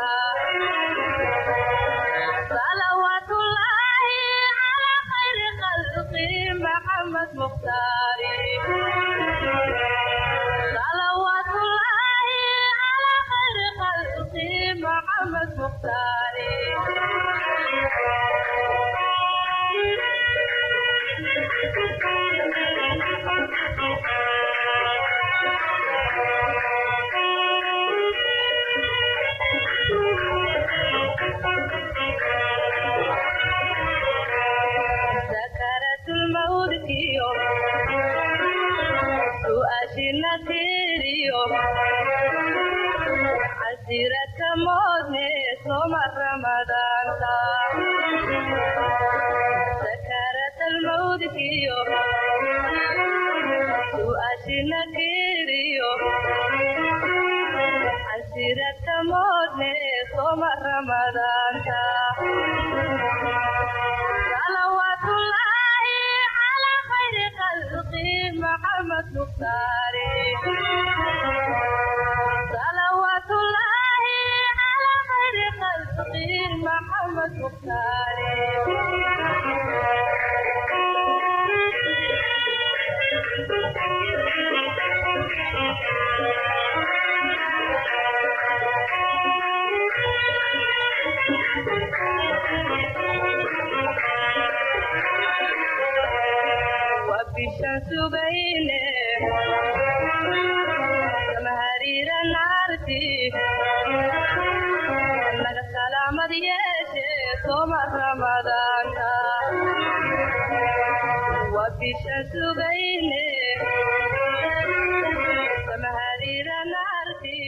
محمد مختاري صلوات الله على خير خلقه محمد مختاري عسيرة موتني صوم رمضان سكرت الموت كيو سؤاشنا كيريو عسيرة موتني صوم رمضان صلوات الله على خير خلقه محمد مختاري صلوات الله على خير خلقه محمد مختاري وبشان سبينه سمهرير النارتي لك سلام ديشي صوم رمضان وبشان سبينه سمهرير النارتي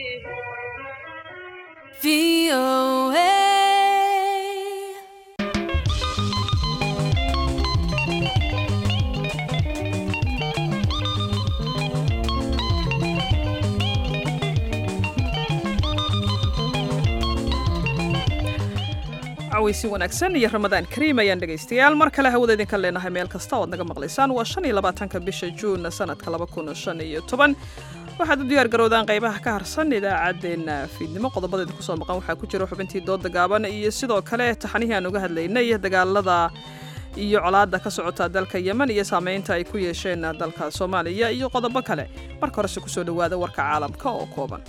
V O A cawaysi wanaagsan iyo ramadaan kariim ayaan dhegaystayaal mar kale hawada idinka leenahay meel kasta oo aad naga maqlaysaan waa shan iyo labaatanka bisha juun sanadka laba kun shan iyo toban waxaad u diyaar garowdaan qaybaha ka harsan idaacaddeenna fiidnimo qodobada idinku soo maqan waxaa ku jira xubintii dooda gaaban iyo sidoo kale taxanihii aan uga hadlaynay dagaalada iyo colaadda ka socota dalka yemen iyo saamaynta ay ku yeesheen dalka soomaaliya iyo qodobo kale marka horese kusoo dhowaada warka caalamka oo kooban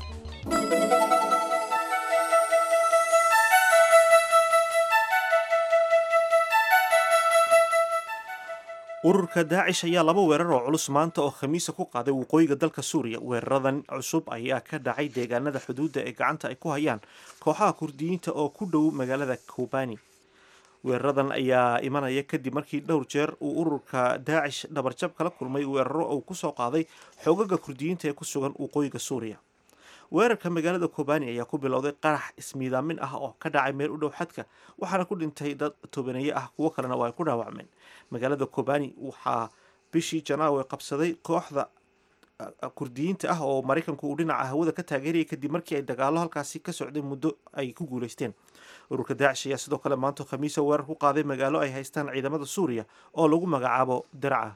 ururka daacish ayaa laba weerar oo culus maanta oo khamiisa ku qaaday waqooyiga dalka suuriya weeraradan cusub ayaa ka dhacay deegaanada xuduudda ee gacanta ay ku hayaan kooxaha kurdiyiinta oo ku dhow magaalada kobani weeraradan ayaa imanaya kadib markii dhowr jeer uu ururka daacish dhabarjab kala kulmay weeraro uu kusoo qaaday xoogaga kurdiyiinta ee ku sugan waqooyiga suuriya weerarka magaalada kobani ayaa ku bilowday qarax ismiidaamin ah oo ka dhacay meel u dhow xadka waxaana ku dhintay dad tobaneeye ah kuwo kalena waa ay ku dhaawacmeen magaalada kobani waxaa bishii janaawe qabsaday kooxda kurdiyiinta ah oo maraykanku uu dhinaca hawada ka taageerayay kadib markii ay dagaalo halkaasi ka socday muddo ay ku guulaysteen ururka daacish ayaa sidoo kale maanta khamiisa weerar ku qaaday magaalo ay haystaan ciidamada suuriya oo lagu magacaabo daraca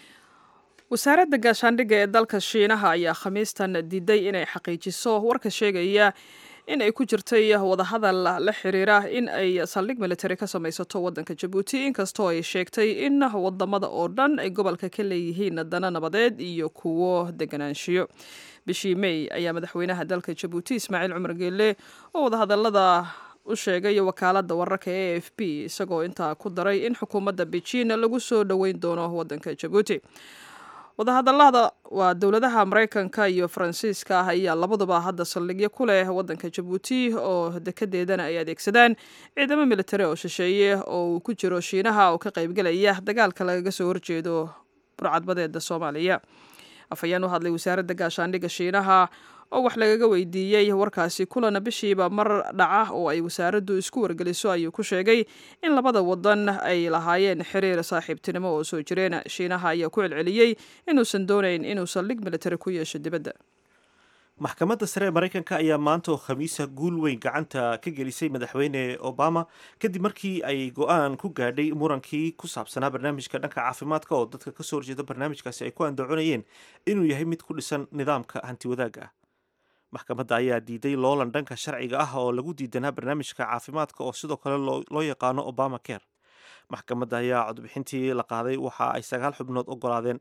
wasaaradda gaashaandhigga ee dalka shiinaha ayaa khamiistan diiday inay xaqiijiso warka sheegaya in ay ku jirtay wadahadal la xiriira in ay saldhig military ka samaysato waddanka jabuuti inkastoo ay sheegtay in wadamada oo dhan ay gobolka ka leeyihiin dana nabadeed iyo kuwo deganaanshiyo bishii may ayaa madaxweynaha dalka jabuuti ismaaciil cumar geelle oo wadahadalada u sheegay wakaaladda wararka e a f b isagoo intaa ku daray in xukuumadda beijing lagu soo dhoweyn doono waddanka jabuuti wadahadalada waa dowladaha maraykanka iyo faransiiska ah ayaa labaduba hadda saldhigyo ku leh waddanka jabuuti oo dekedeedana ay adeegsadaan ciidamo militari oo shisheeye oo uu ku jiro shiinaha oo ka qaybgelaya dagaalka lagaga soo horjeedo burcadbadeeda soomaaliya afhayeen u hadlay wasaaradda gaashaandhigga shiinaha oo wax lagaga weydiiyey warkaasi kulana bishiiba mar dhaca oo ay wasaaraddu isku wargeliso ayuu ku sheegay in labada wadan ay lahaayeen xiriir saaxiibtinimo oo soo jireen shiinaha ayaa ku celceliyey inuusan doonayn inuu saldhig militari ku yeesho dibadda maxkamadda sare ee maraykanka ayaa maanta oo khamiisa guul weyn gacanta ka gelisay madaxweyne obama kadib markii ay go-aan ku gaadhay murankii ku saabsanaa barnaamijka dhanka caafimaadka oo dadka kasoo horjeeda barnaamijkaasi ay ku andacoonayeen inuu yahay mid ku dhisan nidaamka hantiwadaaga ah maxkamadda ayaa diiday loolan dhanka sharciga ah oo lagu diidanaa barnaamijka caafimaadka oo sidoo kale loo yaqaano obama care maxkamadda ayaa codbixintii la qaaday waxa ay sagaal xubnood ogolaadeen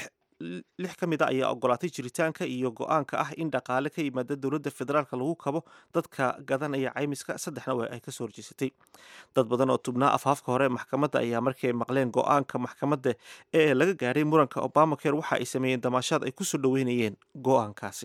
lix ka mid a ayaa ogolaatay jiritaanka iyo go-aanka ah in dhaqaale ka yimaada dowladda federaalka lagu kabo dadka gadanaya caymiska saddexna w ay kasoo horjeesatay dad badan oo tubnaa afhaafka hore maxkamadda ayaa markii ay maqleen go-aanka maxkamadda ee laga gaadhay muranka obama care waxa ay sameeyeen damaashaad ay kusoo dhoweynayeen go-aankaasi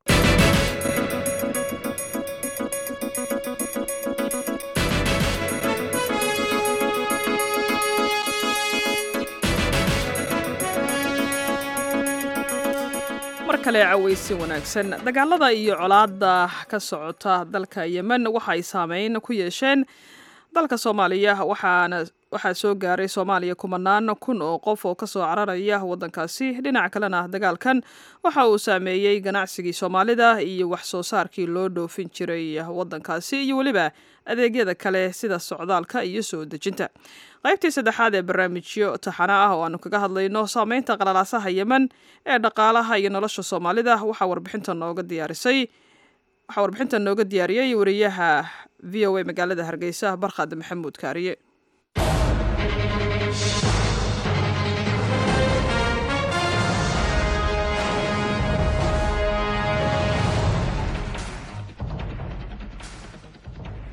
kale cawaysi wanaagsan dagaalada iyo colaadda ka socota dalka yemen waxa ay saameyn ku yeesheen dalka soomaaliya waxaana waxaa soo gaaray soomaaliya kumanaan kun oo qof oo kasoo cararaya waddankaasi dhinaca kalena dagaalkan waxa uu saameeyey ganacsigii soomaalida iyo wax soo saarkii loo dhoofin jiray waddankaasi iyo weliba adeegyada kale sida socdaalka iyo soo dejinta qaybtii saddexaad ee barnaamijyo taxana ah oo aanu kaga hadlayno saameynta qalalaasaha yemen ee dhaqaalaha iyo nolosha soomaalida waxaa warbixinta nooga diyaarisay waxaa warbixinta nooga diyaariyey wariyaha v o a magaalada hargeysa barkhad maxamuud kaariye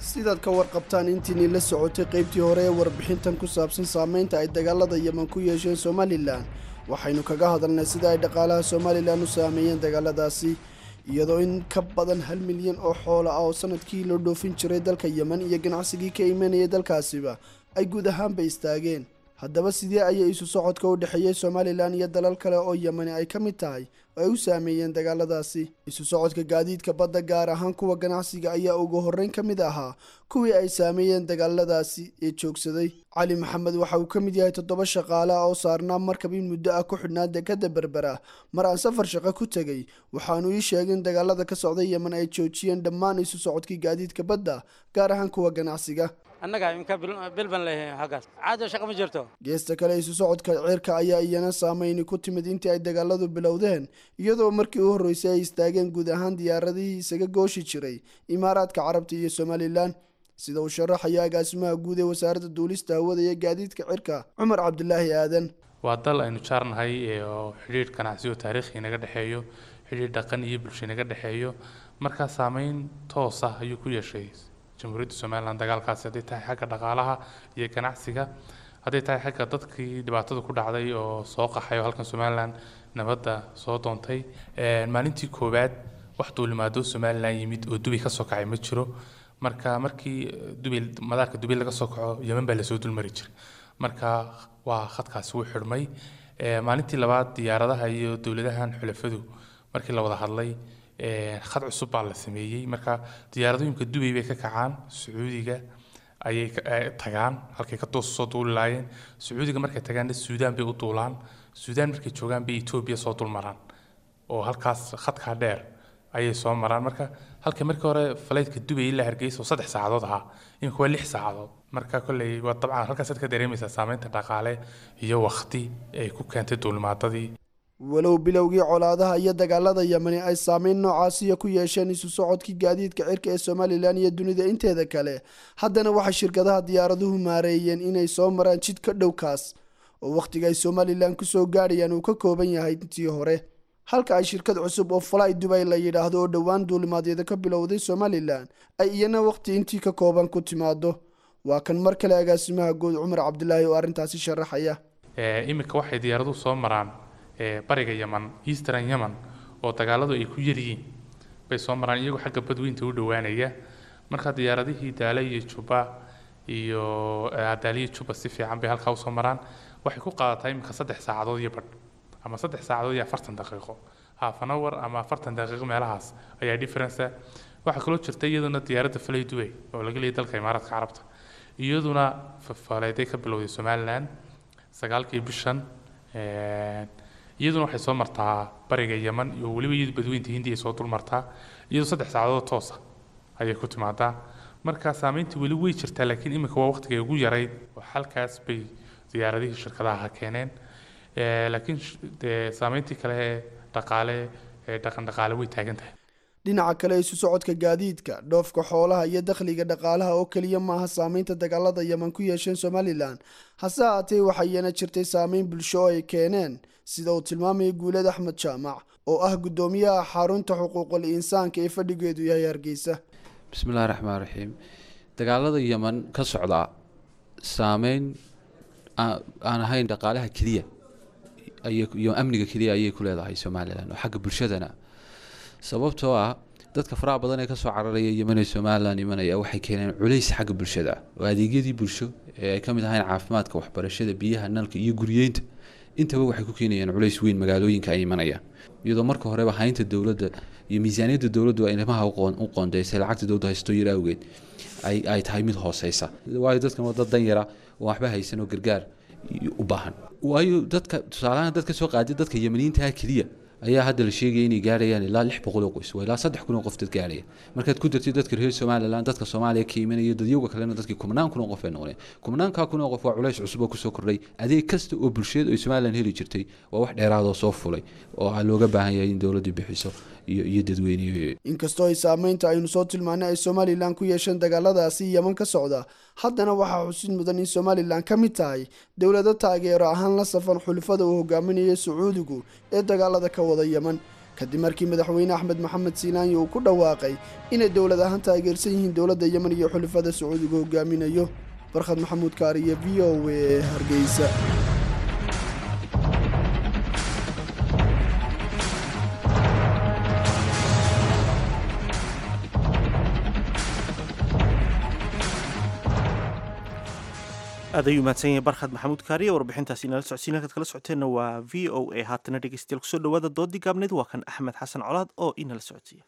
sidaad ka warqabtaan intiinii la socotay qaybtii hore ee warbixintan ku saabsan saamaynta ay dagaalada yeman ku yeesheen somalilan waxaynu kaga hadalnay sida ay dhaqaalaha somalilan u saameeyeen dagaaladaasi iyadoo in ka badan hal milyan oo xoola ah oo sanadkii loo dhoofin jiray dalka yeman iyo ganacsigii ka imanayay dalkaasiba ay guud ahaanba istaageen haddaba sidee ayay isu socodka u dhexeeyey somalilan iyo dalal kale oo yemani ay ka mid tahay oo ay u saameeyeen dagaaladaasi isu socodka gaadiidka badda gaar ahaan kuwa ganacsiga ayaa ugu horreyn ka mid ahaa kuwii ay saameeyeen dagaaladaasi ee joogsaday cali maxamed waxa uu ka mid yahay toddoba shaqaale ah oo saarnaa markab in muddo ah ku xidhnaa dekadda berbera mar aan safar shaqo ku tegey waxaanu ii sheegay in dagaalada ka socday yeman ay joojiyeen dhammaan isu socodkii gaadiidka badda gaar ahaan kuwa ganacsiga annaga imka bilban leeyahay xaggaas caado shaqo ma jirto geesta kale isu socodka cirka ayaa iyana saameyni ku timid intii ay dagaaladu bilowdeen iyadoo markii u horreysay ay istaageen guud ahaan diyaaradihii isaga gooshi jiray imaaraadka carabta iyo somalilan sida uu sharaxaya agaasimaha guud ee wasaaradda duulista hawada iyo gaadiidka cirka cumar cabdilaahi aadan waa dal aynu jaarnahay oo xidhiidh ganacsi oo taariikhi inaga dhexeeyo xidhiidh dhaqan iyo bulsho inaga dhexeeyo markaa saameyn toos ah ayuu ku yeeshay jamhuuriyadda somalilan dagaalkaasi hadday tahay xagga dhaqaalaha iyo ganacsiga hadday tahay xagga dadkii dhibaatada ku dhacday oo soo qaxay oo halkan somalilan nabadda soo doontay maalintii koowaad wax duulimaado somalilan yimid oo dubay ka soo kacay ma jiro marka markii dubay madaarka dubay laga soo kaco yeman baa lasoo dulmari jiray marka waa khadkaasi wuu xidhmay maalintii labaad diyaaradaha iyo dowladahan xulafadu markii la wada hadlay khad cusub baa la sameeyey marka diyaaradooyinka dubay bay ka kacaan sacuudiga ayay tagaan halkay ka soo duuli laayeen sacuudiga markay tagaanna suudaan bay u duulaan suudaan markay joogaan bay etoobiya soo dulmaraan oo halkaas khadkaa dheer ayay soo maraan marka halka markii hore faleydka dubay ilaa hargeysa oo saddex saacadood ahaa imika waa lix saacadood marka kolley waa dabcan halkaasaad ka dareemaysaa saameynta dhaqaale iyo waqti ay ku keentay duulimaadadii walow bilowgii colaadaha iyo dagaalada yemani ay saameyn noocaasiya ku yeesheen isu socodkii gaadiidka cirka ee somalilan iyo dunida inteeda kale haddana waxay shirkadaha diyaaraduhu maareeyeen inay soo maraan jid ka dhowkaas oo wakhtiga ay somalilan kusoo gaadhayaan uu ka kooban yahay intii hore halka ay shirkad cusub oo fly dubay la yidhaahdo oo dhowaan duulimaadyada ka bilowday somalilan ay iyana wakhti intii ka kooban ku timaado waa kan mar kale agaasimaha guud cumar cabdilaahi oo arrintaasi sharaxaya iminka waxay diyaaraduhu soo maraan bariga yeman eastern yemen oo dagaaladu ay ku yaryihiin bay soo maraan iyagoo xagga badweynta u dhowaanaya marka diyaaradihii daale iyo juba iyo daaliyo juba si fiican bay halkaa usoo maraan waxay ku qaadataa iminka saddex saacadood iyo badh ama saddex saacadood iyo afartan daqiiqo half an hour ama afartan daqiiqo meelahaas ayaa difference waxaa kaloo jirta iyaduna diyaaradda falay dubay oo laga leeyay dalka imaaraadka carabta iyaduna faleeday ka bilowday somalilan sagaalkii bishan iyaduna waxay soo martaa bariga yeman iyo weliba iyadu badweynta hindiya soo dul martaa iyadoo saddex saacadood toosa ayay ku timaadaa marka saameyntii weli way jirtaa laakiin iminka waa waqtigay ugu yarayd oo halkaas bay diyaaradihii shirkadaha keeneen laakiin saameyntii kale ee dhaqaale ee dhaqan dhaqaale way taagan tahay dhinaca kale isu socodka gaadiidka dhoofka xoolaha iyo dakhliga dhaqaalaha oo keliya maaha saameynta dagaalada yeman ku yeesheen somalilan hase haatee waxayna jirtay saameyn bulsho oo ay keeneen sida uu tilmaamaya guuled axmed jaamac oo ah guddoomiyaha xarunta xuquuqul insaanka ee fadhigeedu yahay hargeysa bismillahi raxmaan raxiim dagaalada yeman ka socda saameyn aan ahayn dhaqaalaha keliya iyo amniga keliya ayay ku leedahay somalilan oo xagga bulshadana sababtoo ah dadka faraha badan ee kasoo cararaya yeman ee somalilan imanaya waxay keeneen culays xagga bulshada oo adeegyadii bulsho ee ay ka mid ahayn caafimaadka waxbarashada biyaha nalka iyo guriyeynta intaba waxay ku keenayaan culays weyn magaalooyinka ay imanayaan iyadoo marka horeba haynta dowladda iyo miisaaniyadda dowladdu ay ilmaha u qoondeysay lacagta dowladda haysto yar awgeed ay tahay mid hooseysa waayo dadkan waa dad dan yara oo waxba haysan oo gargaar u baahan waayo dadka tusaalahaan dadka soo qaaday dadka yemaniyiinta keliya ayaa hadda la sheegaya inay gaarayaan ilaa lix boqol oo qoys waa ilaa saddex kun oo qof dad gaaraya markaad ku dartid dadka reer somalilan dadka soomaaliya ka imanaya dadyoga kalena dadkii kumanaan kun oo qof ay noqoneen kumanaankaa kun oo qof waa culays cusub oo kusoo kordhay adeeg kasta oo bulsheed ay somalilan heli jirtay waa wax dheeraadoo soo fulay oo looga baahan yahay in dowladdu bixiso iyo iyo dadweyne inkastoo ay saameynta aynu soo tilmaanay ay somalilan ku yeesheen dagaaladaasi yeman ka socda haddana waxaa xusid mudan in somalilan ka mid tahay dowlado taageero ahaan la safan xulufada uu hogaaminaya sacuudigu ee dagaalada ka wada yeman kadib markii madaxweyne axmed maxamed siilaanyi uu ku dhawaaqay inay dowlad ahaan taageersan yihiin dowladda yemen iyo xulafada sacuudiga hogaaminayo. barkhad maxamuud kaariye v o a hargeysa. aad ayuu mahadsan yahay barkhad maxamuud kaariye warbixintaasi inala socodsiin halkaad kala socoteenna waa v o a. haatana dhegeystayaal kusoo dhawaada doodii gaabneed waa kan axmed xasan colaad oo inala socodsiiya.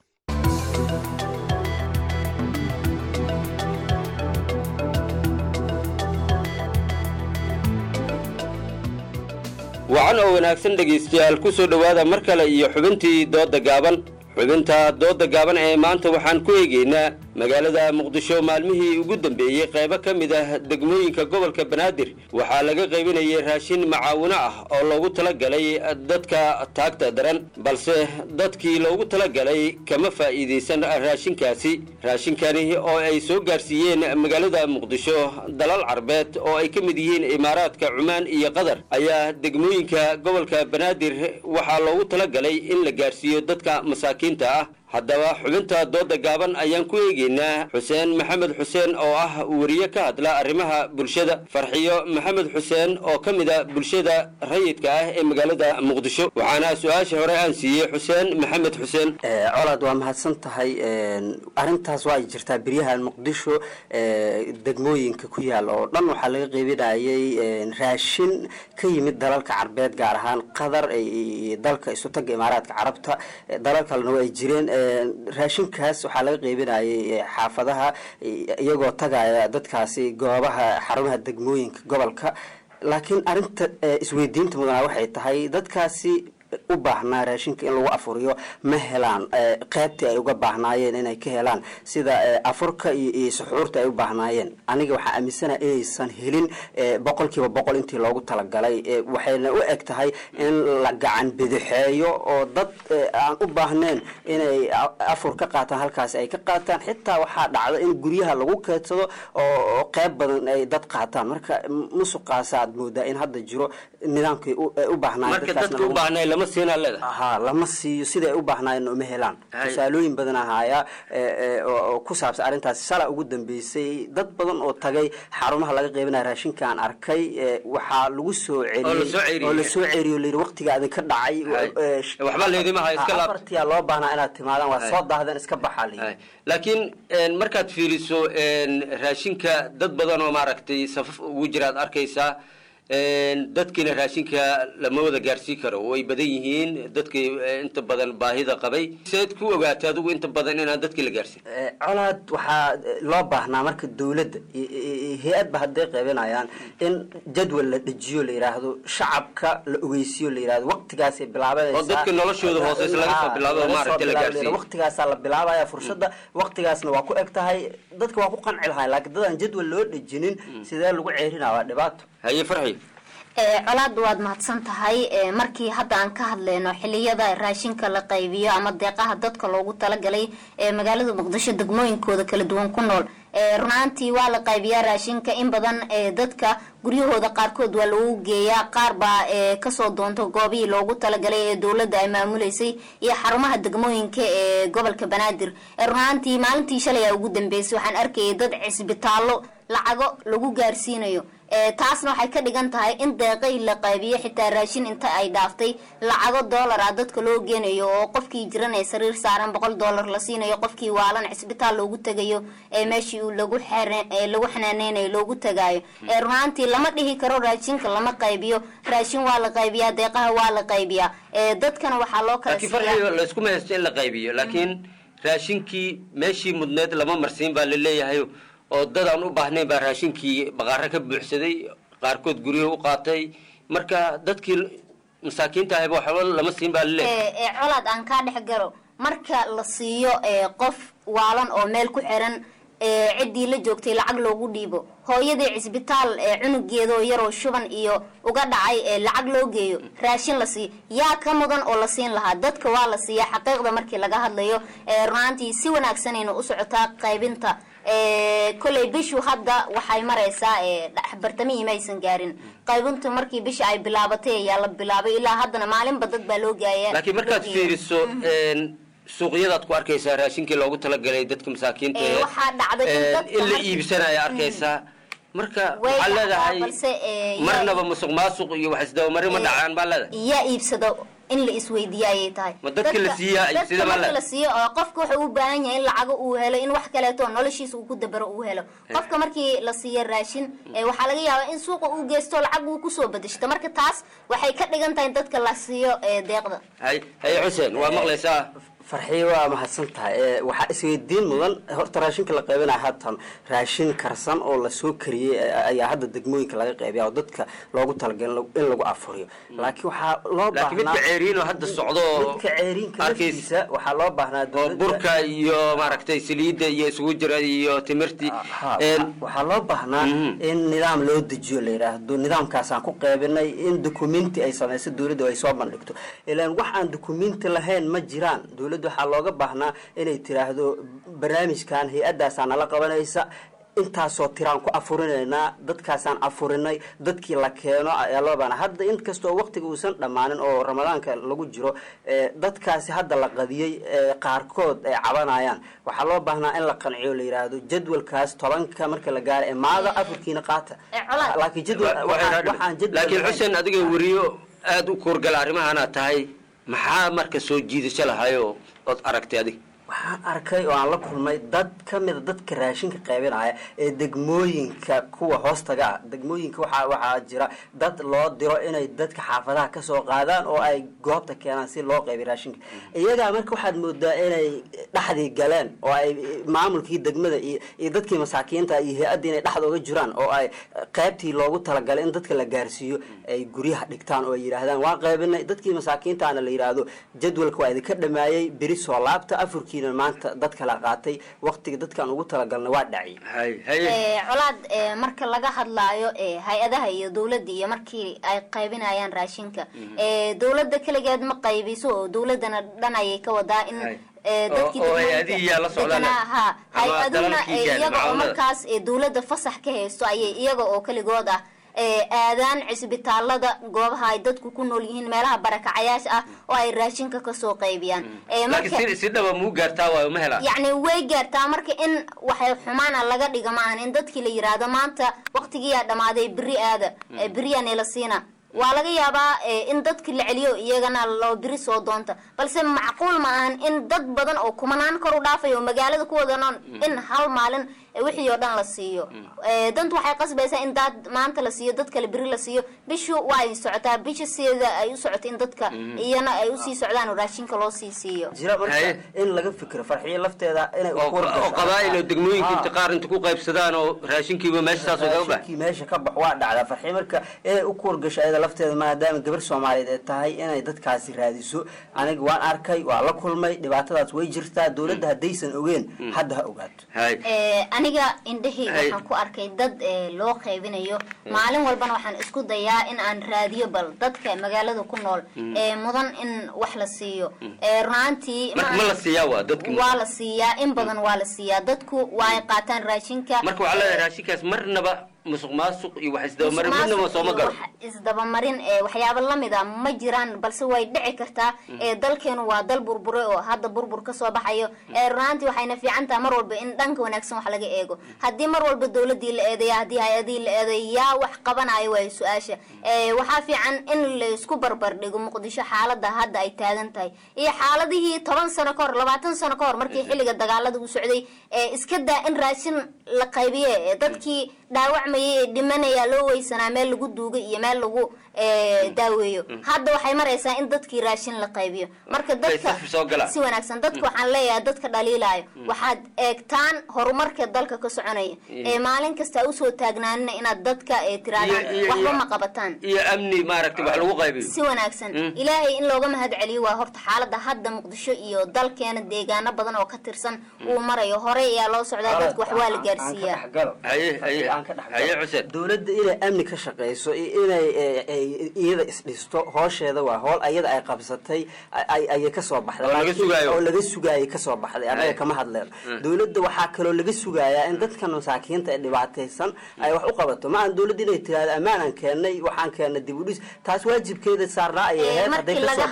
wacan oo wanaagsan dhegaystayaal ku soo dhowaada mar kale iyo xubintii dooda gaaban. xubinta dooda gaaban ee maanta waxaan ku eegaynaa magaalada muqdisho maalmihii ugu dambeeyey qaybo ka mid ah degmooyinka gobolka banaadir waxaa laga qaybinayay raashin macaawino ah oo loogu talagalay dadka taagta daran, balse dadkii loogu talagalay kama faa'iidaysan raashinkaasi. raashinkani oo ay soo gaarsiiyeen magaalada muqdisho dalal carbeed oo ay ka mid yihiin imaaraadka, cumaan iyo qatar, ayaa degmooyinka gobolka banaadir waxaa loogu talagalay in la gaarsiiyo dadka masaakiinta ah. haddaba xubinta dooda gaaban ayaan ku eegaynaa xuseen maxamed xuseen oo ah wariye ka hadla arrimaha bulshada, farxiyo maxamed xuseen oo ka mid a bulshada rayidka ah ee magaalada muqdisho. waxaana su-aasha hore aan siiyey xuseen maxamed xuseen. colaad waa mahadsan tahay. arrintaas waa jirtaa beryahan muqdisho degmooyinka ku yaal oo dhan waxaa laga qeybinayay raashin ka yimid dalalka carbeed, gaar ahaan qatar iyo dalka isutaga imaaraadka carabta. dalal kalena waa ay jireen. raashinkaas waxaa laga qeybinayay xaafadaha iyagoo tagaya dadkaasi goobaha xarumaha degmooyinka gobolka. laakiin arinta isweydiinta mudana waxay tahay dadkaasi u baahnaa raashinka in lagu afuriyo ma helaan qaybtii ay uga baahnaayeen inay ka helaan, sida afurka iyo suxuurta ay u baahnaayeen. aniga waxaa aaminsana inaysan helin boqolkiiba boqol intii loogu talagalay. waxayna u eg tahay in la gacan bidixeeyo oo dad aan u baahnayn inay afur ka qaataan halkaasi ay ka qaataan. xitaa waxaa dhacda in guryaha lagu keedsado oo qayb badan ay dad qaataan. marka musuqaasa aad moodaa in hadda jiro nidaamkii u baahnaay ha lama siiyo sida ay u baahnaayeen uma helaan. tusaalooyin badan ahaaya oo ku saabsan arrintaasi. sala ugu dambeysay dad badan oo tagay xarumaha laga qeybinaya raashinkaan arkay waxaa lagu soo celiyey oo la soo ceriyo layidhi waqtiga idinka dhacay waxba leedima ha iska laab afartiyaa loo baahnaa inaad timaadaan waa soo daahdeen iska baxaa layidhi. laakiin markaad fiiriso raashinka dad badan oo maaragtay safaf ugu jiraad arkaysaa. dadkiina raashinka lama wada gaarsiin karo, way badan yihiin dadkii inta badan baahida qabay. seed ku ogaatay adigu inta badan inaan dadkii la gaarsiin? colaad waxaa loo baahnaa marka dowladda hay-adba hadday qeybinayaan in jadwal la dejiyo la yidhaahdo, shacabka la ogeysiyo la yidhahdo waqtigaasay bilaabanaysaa oo dadka noloshooda hooseysa laga soo bilaabo maaragtay la gaarsiin. waqtigaasaa la bilaabaya fursadda, waqtigaasna waa ku eg tahay. dadka waa ku qanci lahayn, laakiin dadaan jadwal loo dejinin sidee lagu ceerinaa waa dhibaato. haye farxi. colaad waad mahadsan tahay. markii hadda aan ka hadleyno xiliyada raashinka la qaybiyo ama deeqaha dadka loogu talagalay ee magaalada muqdisho degmooyinkooda kala duwan ku nool, runaantii waa la qaybiyaa raashinka. in badan dadka guryahooda qaarkood waa lagu geeyaa, qaar baa kasoo doonto goobihii loogu talagalay ee dowladda ay maamuleysay iyo xarumaha degmooyinka ee gobolka banaadir. runaantii maalintii shalay aa ugu dambeysay waxaan arkayay dad cisbitaallo lacago lagu gaarsiinayo. taasna waxay ka dhigan tahay in deeqay la qaybiyo xitaa raashin inta ay dhaaftay lacago dollar ah dadka loo geenayo, oo qofkii jiran ee sariir saaran boqol dollar la siinayo, qofkii waalan cisbitaal loogu tagayo ee meeshii uu lagu lagu xanaaneynayo loogu tagayo. runaantii lama dhihi karo raashinka lama qaybiyo. raashin waa la qaybiyaa, deeqaha waa la qaybiyaa. dadkana waxaa loo kala siiyaa la isku mahaysto in la qaybiyo, laakiin raashinkii meeshii mudneed lama marsiin baa la leeyahay oo dad aan u baahnayn baa raashinkii baqaaro ka buuxsaday, qaarkood guryaha u qaatay. marka dadkii masaakiinta ahayba waxba lama siin baa laleeyahay. colaad aan kaa dhex garo, marka la siiyo qof waalan oo meel ku xiran ciddii la joogtay lacag loogu dhiibo, hooyadii cisbitaal cunugeeda oo yaroo shuban iyo uga dhacay lacag loo geeyo, raashin la siiyo, yaa ka mudan oo la siin lahaa? dadka waa la siiyaa xaqiiqda markii laga hadlayo. runaantii si wanaagsanayna u socotaa qaybinta koley bishu hadda waxay maraysaa bartamihii maysan gaarin qaybintu markii bisha ay bilaabatay ayaa la bilaabay ilaa haddana maalinba dad baa loo gaaya laakiin markaad fiiriso suuqyadaad ku arkaysaa raashinkii loogu talagalay dadka masaakiinta waxaa dhacday in la iibsanaya arkaysaa marka waxaa leedahay marnaba musuq maasuq iyo wax isdabamari ma dhacaan baa leedahay yaa iibsado in la isweydiiyo ayay tahay ma dadka la siiyaa sida ma la siiyo oo qofka wuxuu u baahan yahay in lacago uu helo in wax kaleeto noloshiisa uu ku dabaro uu helo qofka markii la siiyo raashin waxaa laga yaabaa in suuqa uu geysto lacag uu kusoo bedeshto marka taas waxay ka dhigan tahay dadka la siiyo deeqda hay hay xuseen waa maqlaysaa farxiyo waa mahadsan tahay waxaa isweydiin mudan horta raashinka la qaybinayo haatan raashin karsan oo lasoo kariyey ayaa hadda degmooyinka laga qaybiya oo dadka loogu talagalay in lagu afuriyo laakiin waxaa loo baahnaa midka ceeriin oo hadda socdo midka ceeriinka laftiisa waxaa loo baahnaa burka iyo maaragtay saliidda iyo isugu jira iyo timirti waxaa loo baahnaa in nidaam loo dejiyo la yidhaahdo nidaamkaasaan ku qaybinay in dukumenti ay samayso dowladda ay soo bandhigto ilaan wax aan dukumenti lahayn ma jiraan dowladda waxaa looga baahnaa inay tiraahdo barnaamijkan hay-addaasaan nala qabanaysa intaasoo tiraan ku afurinaynaa dadkaasaan afurinay dadkii la keeno ayaa loo baahnaa hadda inkastoo waqtiga uusan dhammaanin oo ramadaanka lagu jiro dadkaasi hadda la qadiyey qaarkood ay cabanayaan waxaa loo baahnaa in la qanciyo la yidhaahdo jadwalkaas tobanka marka la gaaro ee maada afurkiina qaata laakiin jadwallaakiin xuseen adiga weriyo aada u kuurgala arrimahana tahay maxaa marka soo jiidasho lahayo ood aragtay adig waxaan arkay oo aan la kulmay dad ka mida dadka raashinka qaybinaya ee degmooyinka kuwa hoostaga ah degmooyinka waxaa waxaa jira dad loo diro inay dadka xaafadaha kasoo qaadaan oo ay goobta keenaan si loo qaybiy raashinka iyagaa marka waxaad moodaa inay dhexdii galeen oo ay maamulkii degmada iyo dadkii masaakiinta iyo hay-adda inay dhexda uga jiraan oo ay qaybtii loogu talagalay in dadka la gaarsiiyo ay guryaha dhigtaan oo ay yidhaahdaan waan qaybinay dadkii masaakiintaana la yidhaahdo jadwalka waa idinka dhamaayey beri soo laabta afurkii maanta dadka la qaatay waqtiga dadkan ugu talagalna waa dhacay colaad marka laga hadlaayo hay-adaha iyo dowladda iyo markii ay qaybinayaan raashinka dowladda kaligeed ma qaybiso oo dowladana dhan ayay ka wadaa in hay-aduna iyaga oo markaas dowladda fasax ka haysto ayay iyaga oo kaligood ah aadaan cisbitaalada goobaha ay dadku ku nool yihiin meelaha barakacayaasha ah oo ay raashinka kasoo qaybiyaan yani way gaartaa marka in waxay xumaana laga dhiga maahan in dadkii la yiraahdo maanta waqtigiiyaa dhamaaday beri aada beriyaane la siina waa laga yaabaa in dadkii la celiyo iyagana loo beri soo doonta balse macquul ma ahan in dad badan oo kumanaan kor u dhaafay oo magaalada ku wada nool in hal maalin wixii oo dhan la siiyo dantu waxay qasbaysaa in dad maanta la siiyo dad kale beri la siiyo bishu waa ay socotaa bisha sida ay u socoto in dadka iyana ay usii socdaan oo raashinka loo sii siiyo jira marka in laga fikiro farxiyo lafteeda inay oo qabaa'il oo degmooyinka inta qaar inta ku qaybsadaan oo raashinkiiba meesha taas uga bax meesha ka bax waa dhacda farxiyo marka inay u kuur gasho ayada lafteeda maadaama gabar Soomaaliyeed ay tahay inay dadkaasi raadiso aniga waan arkay waa la kulmay dhibaatadaas way jirtaa dawladda hadaysan ogeen hadda ha ogaato aniga indhahii waxaan ku arkay dad loo qaybinayo maalin walbana waxaan isku dayaa in aan raadiyo bal dadka magaalada ku nool ee mudan in wax la siiyo runaantii ma la siiyaa waa dadku waa la siiyaa in badan waa la siiyaa dadku waa ay qaataan raashinka marka waxa la raashinkaas marnaba musuq maasuq iyo wax isdabamarin midnaba soo ma galo isdabamarin ee waxyaabo lamid ah ma jiraan balse way dhici kartaa ee dalkeenu waa dal burbure oo hadda burbur ka soo baxayo ee runaantii waxayna fiican tahay mar walba in dhanka wanaagsan wax laga eego haddii mar walba dawladii la eedeeyo haddii hay-adii la eedeeyo yaa wax qabanayo waa su-aasha ee waxaa fiican in la isku barbar dhigo muqdisho xaaladda hadda ay taagan tahay iyo xaaladihii toban sano ka hor labaatan sano ka hor markii xilliga dagaalada u socday ee iska daa in raashin la qaybiye ee dadkii dhaawacmayay dhimanaya loo weysanaa meel lagu duugay iyo meel lagu daaweeyo hadda waxay maraysaa in dadkii raashin la qaybiyo marka dadka si wanaagsan dadka waxaan leeyahay dadka dhaliilaayo waxaad eegtaan horumarka dalka ka soconaya ee maalin kasta usoo taagnaanina inaad dadka tiraadaan waxba ma qabataan iyo amni maaragtay wax lagu qaybiyo si wanaagsan ilaahay in looga mahad celiyo waa horta xaaladda hadda muqdisho iyo dalkeena deegaano badan oo ka tirsan uu marayo hore ayaa loo socdaa dadka wax waa la gaarsiiyaa dowladda inay amni ka shaqeyso inay iyada isdhisto hoosheeda waa hool ayada ay qabsatay ayay kasoo baxday oo laga sugaayay kasoo baxday anaga kama hadleen dowladda waxaa kaloo laga sugayaa in dadkan masaakiinta ee dhibaataysan ay wax u qabato ma aan dowladda inay tiraahdo amaanan keennay waxaan keennay dib u dhis taas waajibkeeda saarnaa ayay ahayd hadday kasoo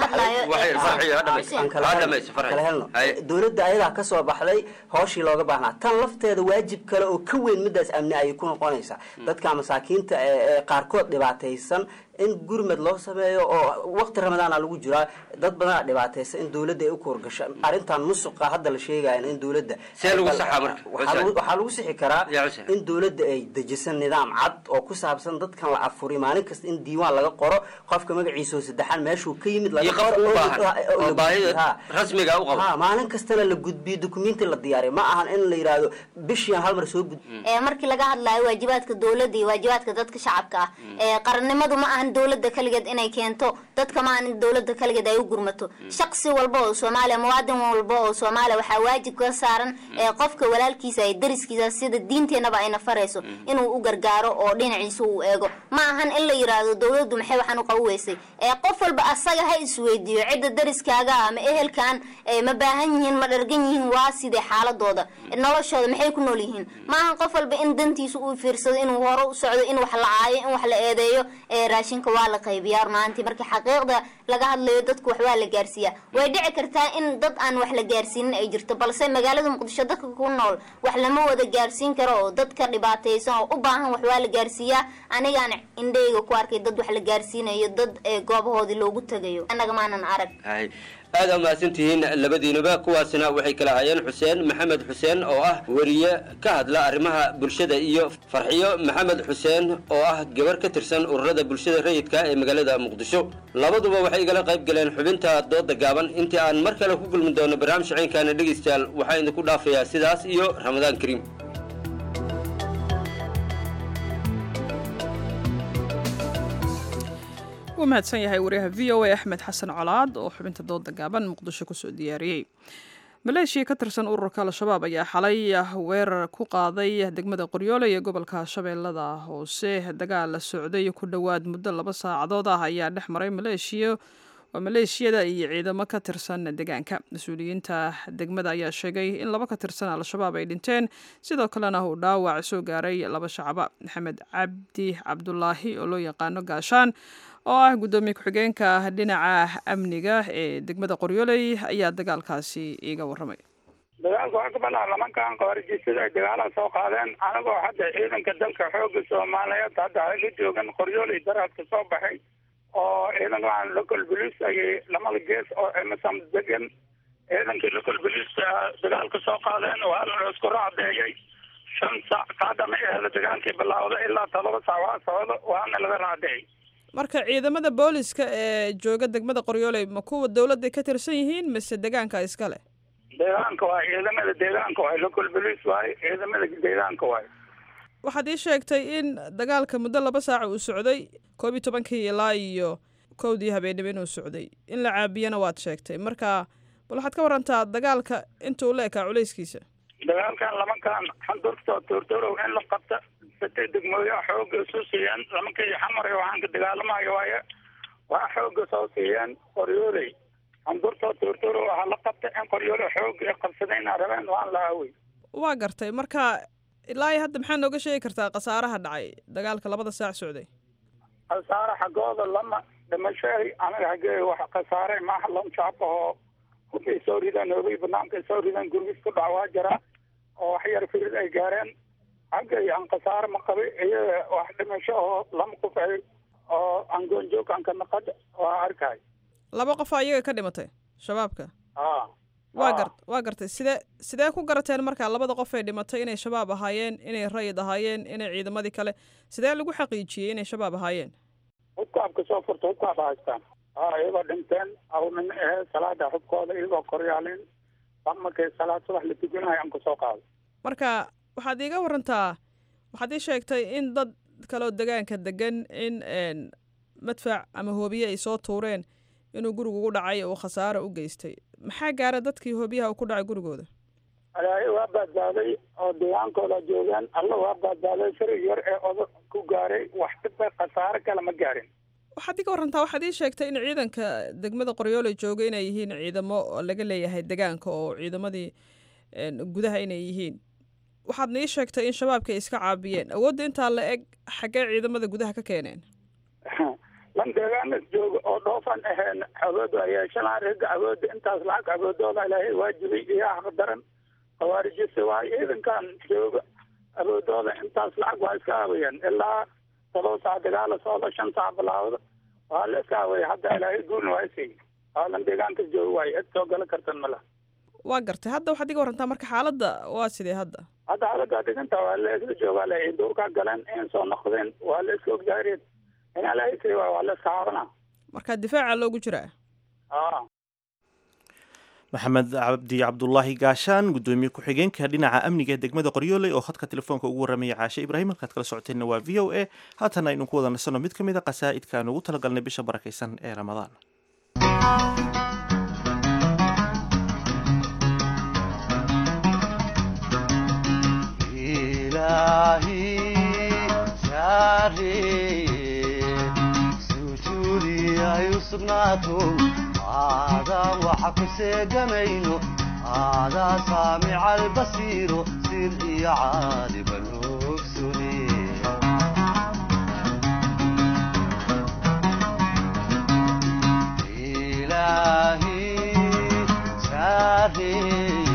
baxday dowladda ayadaa kasoo baxday hooshii looga baahnaa tan lafteeda waajib kale oo ka weyn midaas amni ayay ku noqonaysaa dadka masaakiinta ee qaarkood dhibaataysan in gurmad loo sameeyo oo waqti ramadaana lagu jiraa dad badan dhibaataysan in dowladda ay u koorgasho arrintan musuqa hadda la sheegayo in dowladda see lagu saxaa marka waxaa lagu sixi karaa in dowladda ay dejisan nidaam cad oo ku saabsan dadkan la afuri maalin kasta in diiwaan laga qoro qofka magaciisa oo saddexan meeshuu ka yimid laga qoro rasmiga u qabo maalin kastana la gudbiyo dukumenti la diyaariyo ma ahan in la yiraahdo bishiyan hal mar soo gudbiyo markii laga hadlayo waajibaadka dowladda iyo waajibaadka dadka shacabka ah ee qarannimadu ma ahan dowladda kaligeed inay keento dadka ma ahan dowladda kaligeed ay u gurmato shakhsi walba oo Soomaaliya muwaadin walba oo Soomaaliya waxa waajib ka saaran ee qofka walaalkiisa ay dariskiisa sida diinteenaba ayna farayso inuu u gargaaro oo dhinaciisa uu eego ma ahan in la yiraahdo dowladdu maxay waxaan u qaweysay ee qof walba asaga ha isweydiyo cidda dariskaaga ama ehelkan ma baahan yihiin ma dhargan yihiin waa sidee xaaladooda noloshooda maxay ku nool yihiin ma ahan qof walba in dantiisa uu fiirsado inuu hore u socdo in wax la caayo in wax la eedeeyo ee raashinka waa la qaybiyaa maanta markii xaqiiqda laga hadlayo dadku wax waa la gaarsiiyaa way dhici kartaa in dad aan wax la gaarsiinin ay jirto balse magaalada Muqdisho dadka ku nool wax lama wada gaarsiin karo oo dadka dhibaataysan oo u baahan wax waa la gaarsiiyaa anigaan indhayga ku arkay dad wax la gaarsiinayo dad goobahoodii loogu tagayo anaga maanan arag aad u mahadsantihiin labadiinuba kuwaasina waxay kala hayeen xuseen maxamed xuseen oo ah wariye ka hadla arrimaha bulshada iyo farxiyo maxamed xuseen oo ah gabar ka tirsan ururada bulshada rayidka ee magaalada Muqdisho labaduba waxay igala qayb galeen xubinta dooda gaaban intii aan mar kale ku kulmi doono barnaamij shaqeynkaana dhageystayaal waxaan idinku dhaafayaa sidaas iyo Ramadaan Kariim ومهدسن yahay wariyaha V O A Axmed Xasan Colaad oo xubinta dooda gaaban Muqdisho ku soo diyaariyay maleeshiya ka tirsan ururka al-shabaab ayaa xalay weerar ku qaaday degmada Qoryoole ee gobolka Shabeellada Hoose dagaal la socday ku dhawaad muddo laba saacadood ah ayaa dhex maray maleeshiya waa maleeshiyada iyo ciidamo ka tirsan deegaanka mas'uuliyiinta degmada ayaa sheegay in laba ka tirsan al-shabaab ay dhinteen sidoo kalena uu dhaawac soo gaaray laba shacab Maxamed Cabdi Cabdullaahi oo loo yaqaano gaashaan oo ah gudoomiye ku-xigeenka dhinaca amniga ee degmada Qoryoole ayaa dagaalkaasi iiga waramay dagaalku waxa ka banaa lamankan qawaarijiisada ay dagaala soo qaadeen anagoo hadda ciidanka dalka xoogga Soomaaliyeed hadda ay ka joogan Qoryoole daraadka soo baxay oo ciidankan local police ay lamada gees oo emerson degan ciidankii local police dagaalka soo qaadeen oo hal isku raacdeeyay shan saac qaadama ee dagaalkii bilaawday ilaa todoba saac waa socdo waana laga raacdeeyay marka ciidamada booliska ee jooga degmada Qoryoole ma kuwa dawladda ka tirsan yihiin mise deegaanka iska leh deegaanka waa ciidamada deegaanka waa local police waa ciidamada deegaanka waa waxaad ii sheegtay in dagaalka muddo laba saac uu socday koob iyo tobankii ilaa iyo kowdii habeenimo inuu socday in la caabiyana waad sheegtay marka bal waxaad ka warantaa dagaalka intuu la ekaa culayskiisa dagaalkan lamankan xandurta tortoro in la qabta satay degmooyo xoog soo siiyeen lamanka xamar iyo waxaan ka dagaalamayo waaye waa xoog soo siiyeen Qoryoole xandurta tortoro waxa la qabta in Qoryoole xoog ay qabsadeen arabeen waan la aaway waa gartay marka ilaa hadda maxaa nooga sheegi kartaa khasaaraha dhacay dagaalka labada saac socday khasaare xagooda lama dhimashay anaga xagee wax khasaare ma halan shacabka hubay soo ridaan hubay banaanka soo ridaan gurmis ku dhacwaa jira oo wax yar firid ay gaareen xagee aan khasaare ma qabay iyo wax dhimasho oo lama qof ay oo aan goonjoog aan ka naqad waa arkay laba qof ayaga ka dhimatay shabaabka ah waa gart waa gartay sidee sidee ku garateen markaa labada qof ee dhimatay inay shabaab ahaayeen inay rayid ahaayeen inay ciidamadii kale sidee lagu xaqiijiyey inay shabaab ahaayeen hubkaabka soo furta hubkaaba haystaan aa iyagoo dhinteen awmin ee salaada xubkooda iyagoo koryaalin markay salaad subax la tukanayo aan kusoo qaado marka waxaad iiga warantaa waxaad ii sheegtay in dad kaloo deegaanka degan in madfac ama hoobiye ay soo tuureen inuu guriga ugu dhacay oo khasaare u geystay maxaa gaara dadkii hoobiyaha ku dhacay gurigooda ilaahay waa badbaaday oo deegaankooda joogaan alla waa badbaaday sari yar ee odo ku gaaray wax dhibba khasaare kale ma gaarin waxaad iga warantaa waxaad ii sheegtay in ciidanka degmada qoryoole jooga inay yihiin ciidamo laga leeyahay degaanka oo ciidamadii gudaha inay yihiin waxaadna ii sheegtay in shabaabka ay iska caabiyeen awoodda intaa la eg xaggee ciidamada gudaha ka keeneen lan deegaanas jooga oo dhoofan ahayn awood ayaa shalaan ragga awoodda intaas lacag awoodooda ilaahay waajibay iyo xaq daran khawaarijisa waa ciidankan jooga awoodooda intaas lacag waa iska aabayaan ilaa todoba saac dagaala socda shan saac bilaawda waa la iska aawaya hadda ilaahay guulna waa isiiy aalan deegaankas jooga waayo cid soo gala kartan mala waa gartay hadda waxaad iga warantaa marka xaaladda waa sidee hadda hadda xaaladda dhiganta waa la isla joogaa la duurkaa galeen in soo noqdeen waa la iska ogjaareen inaa la isiiy waa la iska caabana marka difaaca loogu jiraa aa maxamed cabdi cabdulaahi gaashaan gudoomiye ku-xigeenka dhinaca amniga ee degmada qoryoole oo khadka telefoonka ugu warramaya caashe ibraahim halkaad kala socoteenna waa v o a haatana aynu ku wada nasano mid ka mid a qasaa'idka aan ugu talagalnay bisha barakaysan ee ramadaan هذا وحكس جمينه هذا سامع البصير سر عالب الأكسري إلهي شاهي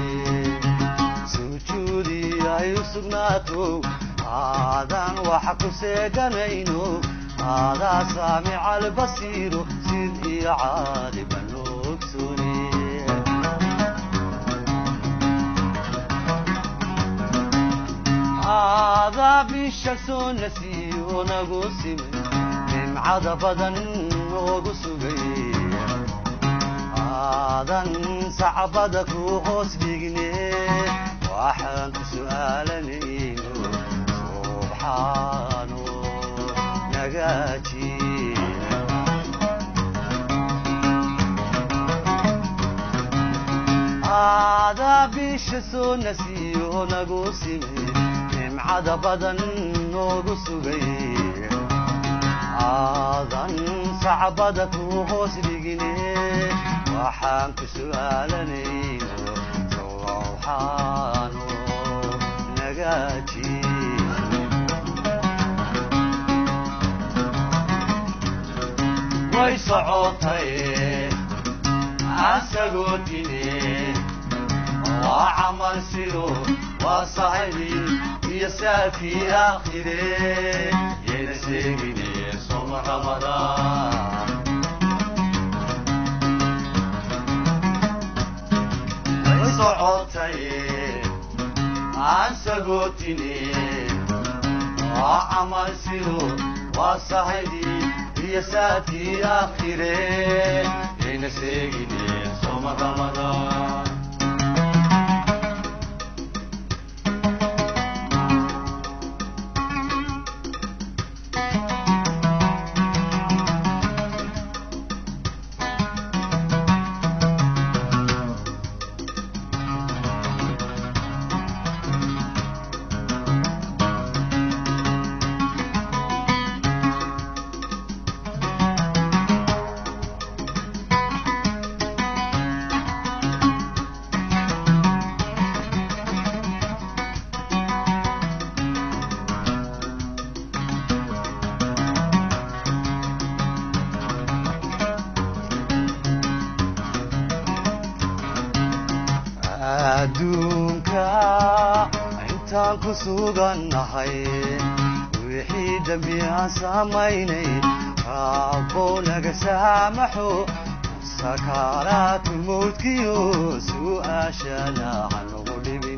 سجودي يسرناته هذا وحكس جمينه هذا سامع البصير سر عالب هذا بالشمس نسيه نقسم من عذبا وقسبي هذا صعبدك وقسبيني وحن سؤالني سبحانه نجاتي هذا بالشمس نسيه نقسم عدا بدن وقصبي عاdan sacbada ku hoos dhigine waxaan ku su'aalanayno sawxaano nagaaji way socotay asagoo dine waa camal sido waa sahibi يسافي آخره ينسيني صوم رمضان وصعوتي عن سقوتني وعمل سيرو وصحيدي يسافي آخره ينسيني صوم رمضان kusugannahay wixii dambi aan samaynay rabboo naga saamaxo sakaraatu mawdkiyo su'aashana hanagu dhibin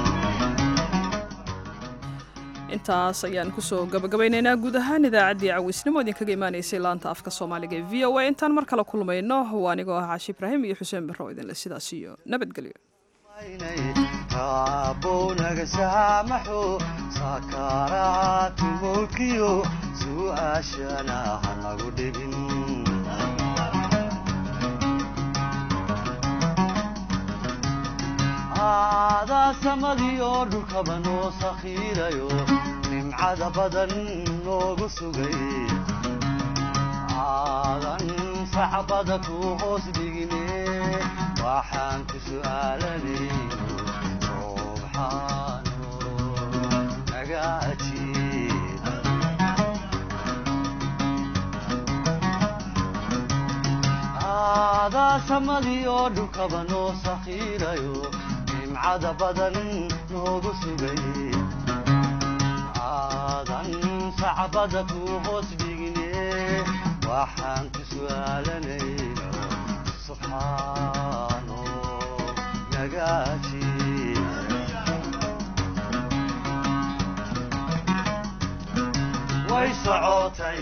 intaas ayaan kusoo gabagabaynaynaa guud ahaan idaacaddii cawisnimo idinkaga imaanaysay laanta afka soomaaliga ee v o a intaan mar kale kulmayno waa anigoo ah caashi ibraahim iyo xuseen barro idinle sidaas iyo nabadgelyo rabboo naga saamaxo sakaraatu mawdkiyo su'aashana hanagu dhibin aadaa samadii oo dhulkaba noo sakhiirayo nimcada badan noogu sugay aadan sacbada ku hoos dhigine waxaan ku su'aalanayno subxaano naga ajiib aadaa samadii oo dhulkaba noo sakhiirayo nimcada badan noogu sugay aadan sacbada ku hoos dhigine waxaan ku su'aalanayno subxaano naga ajiib way socotay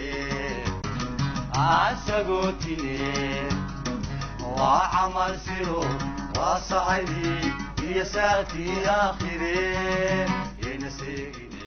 asagoo tine waa camal siro waa sacaydi iyo saatii aakhire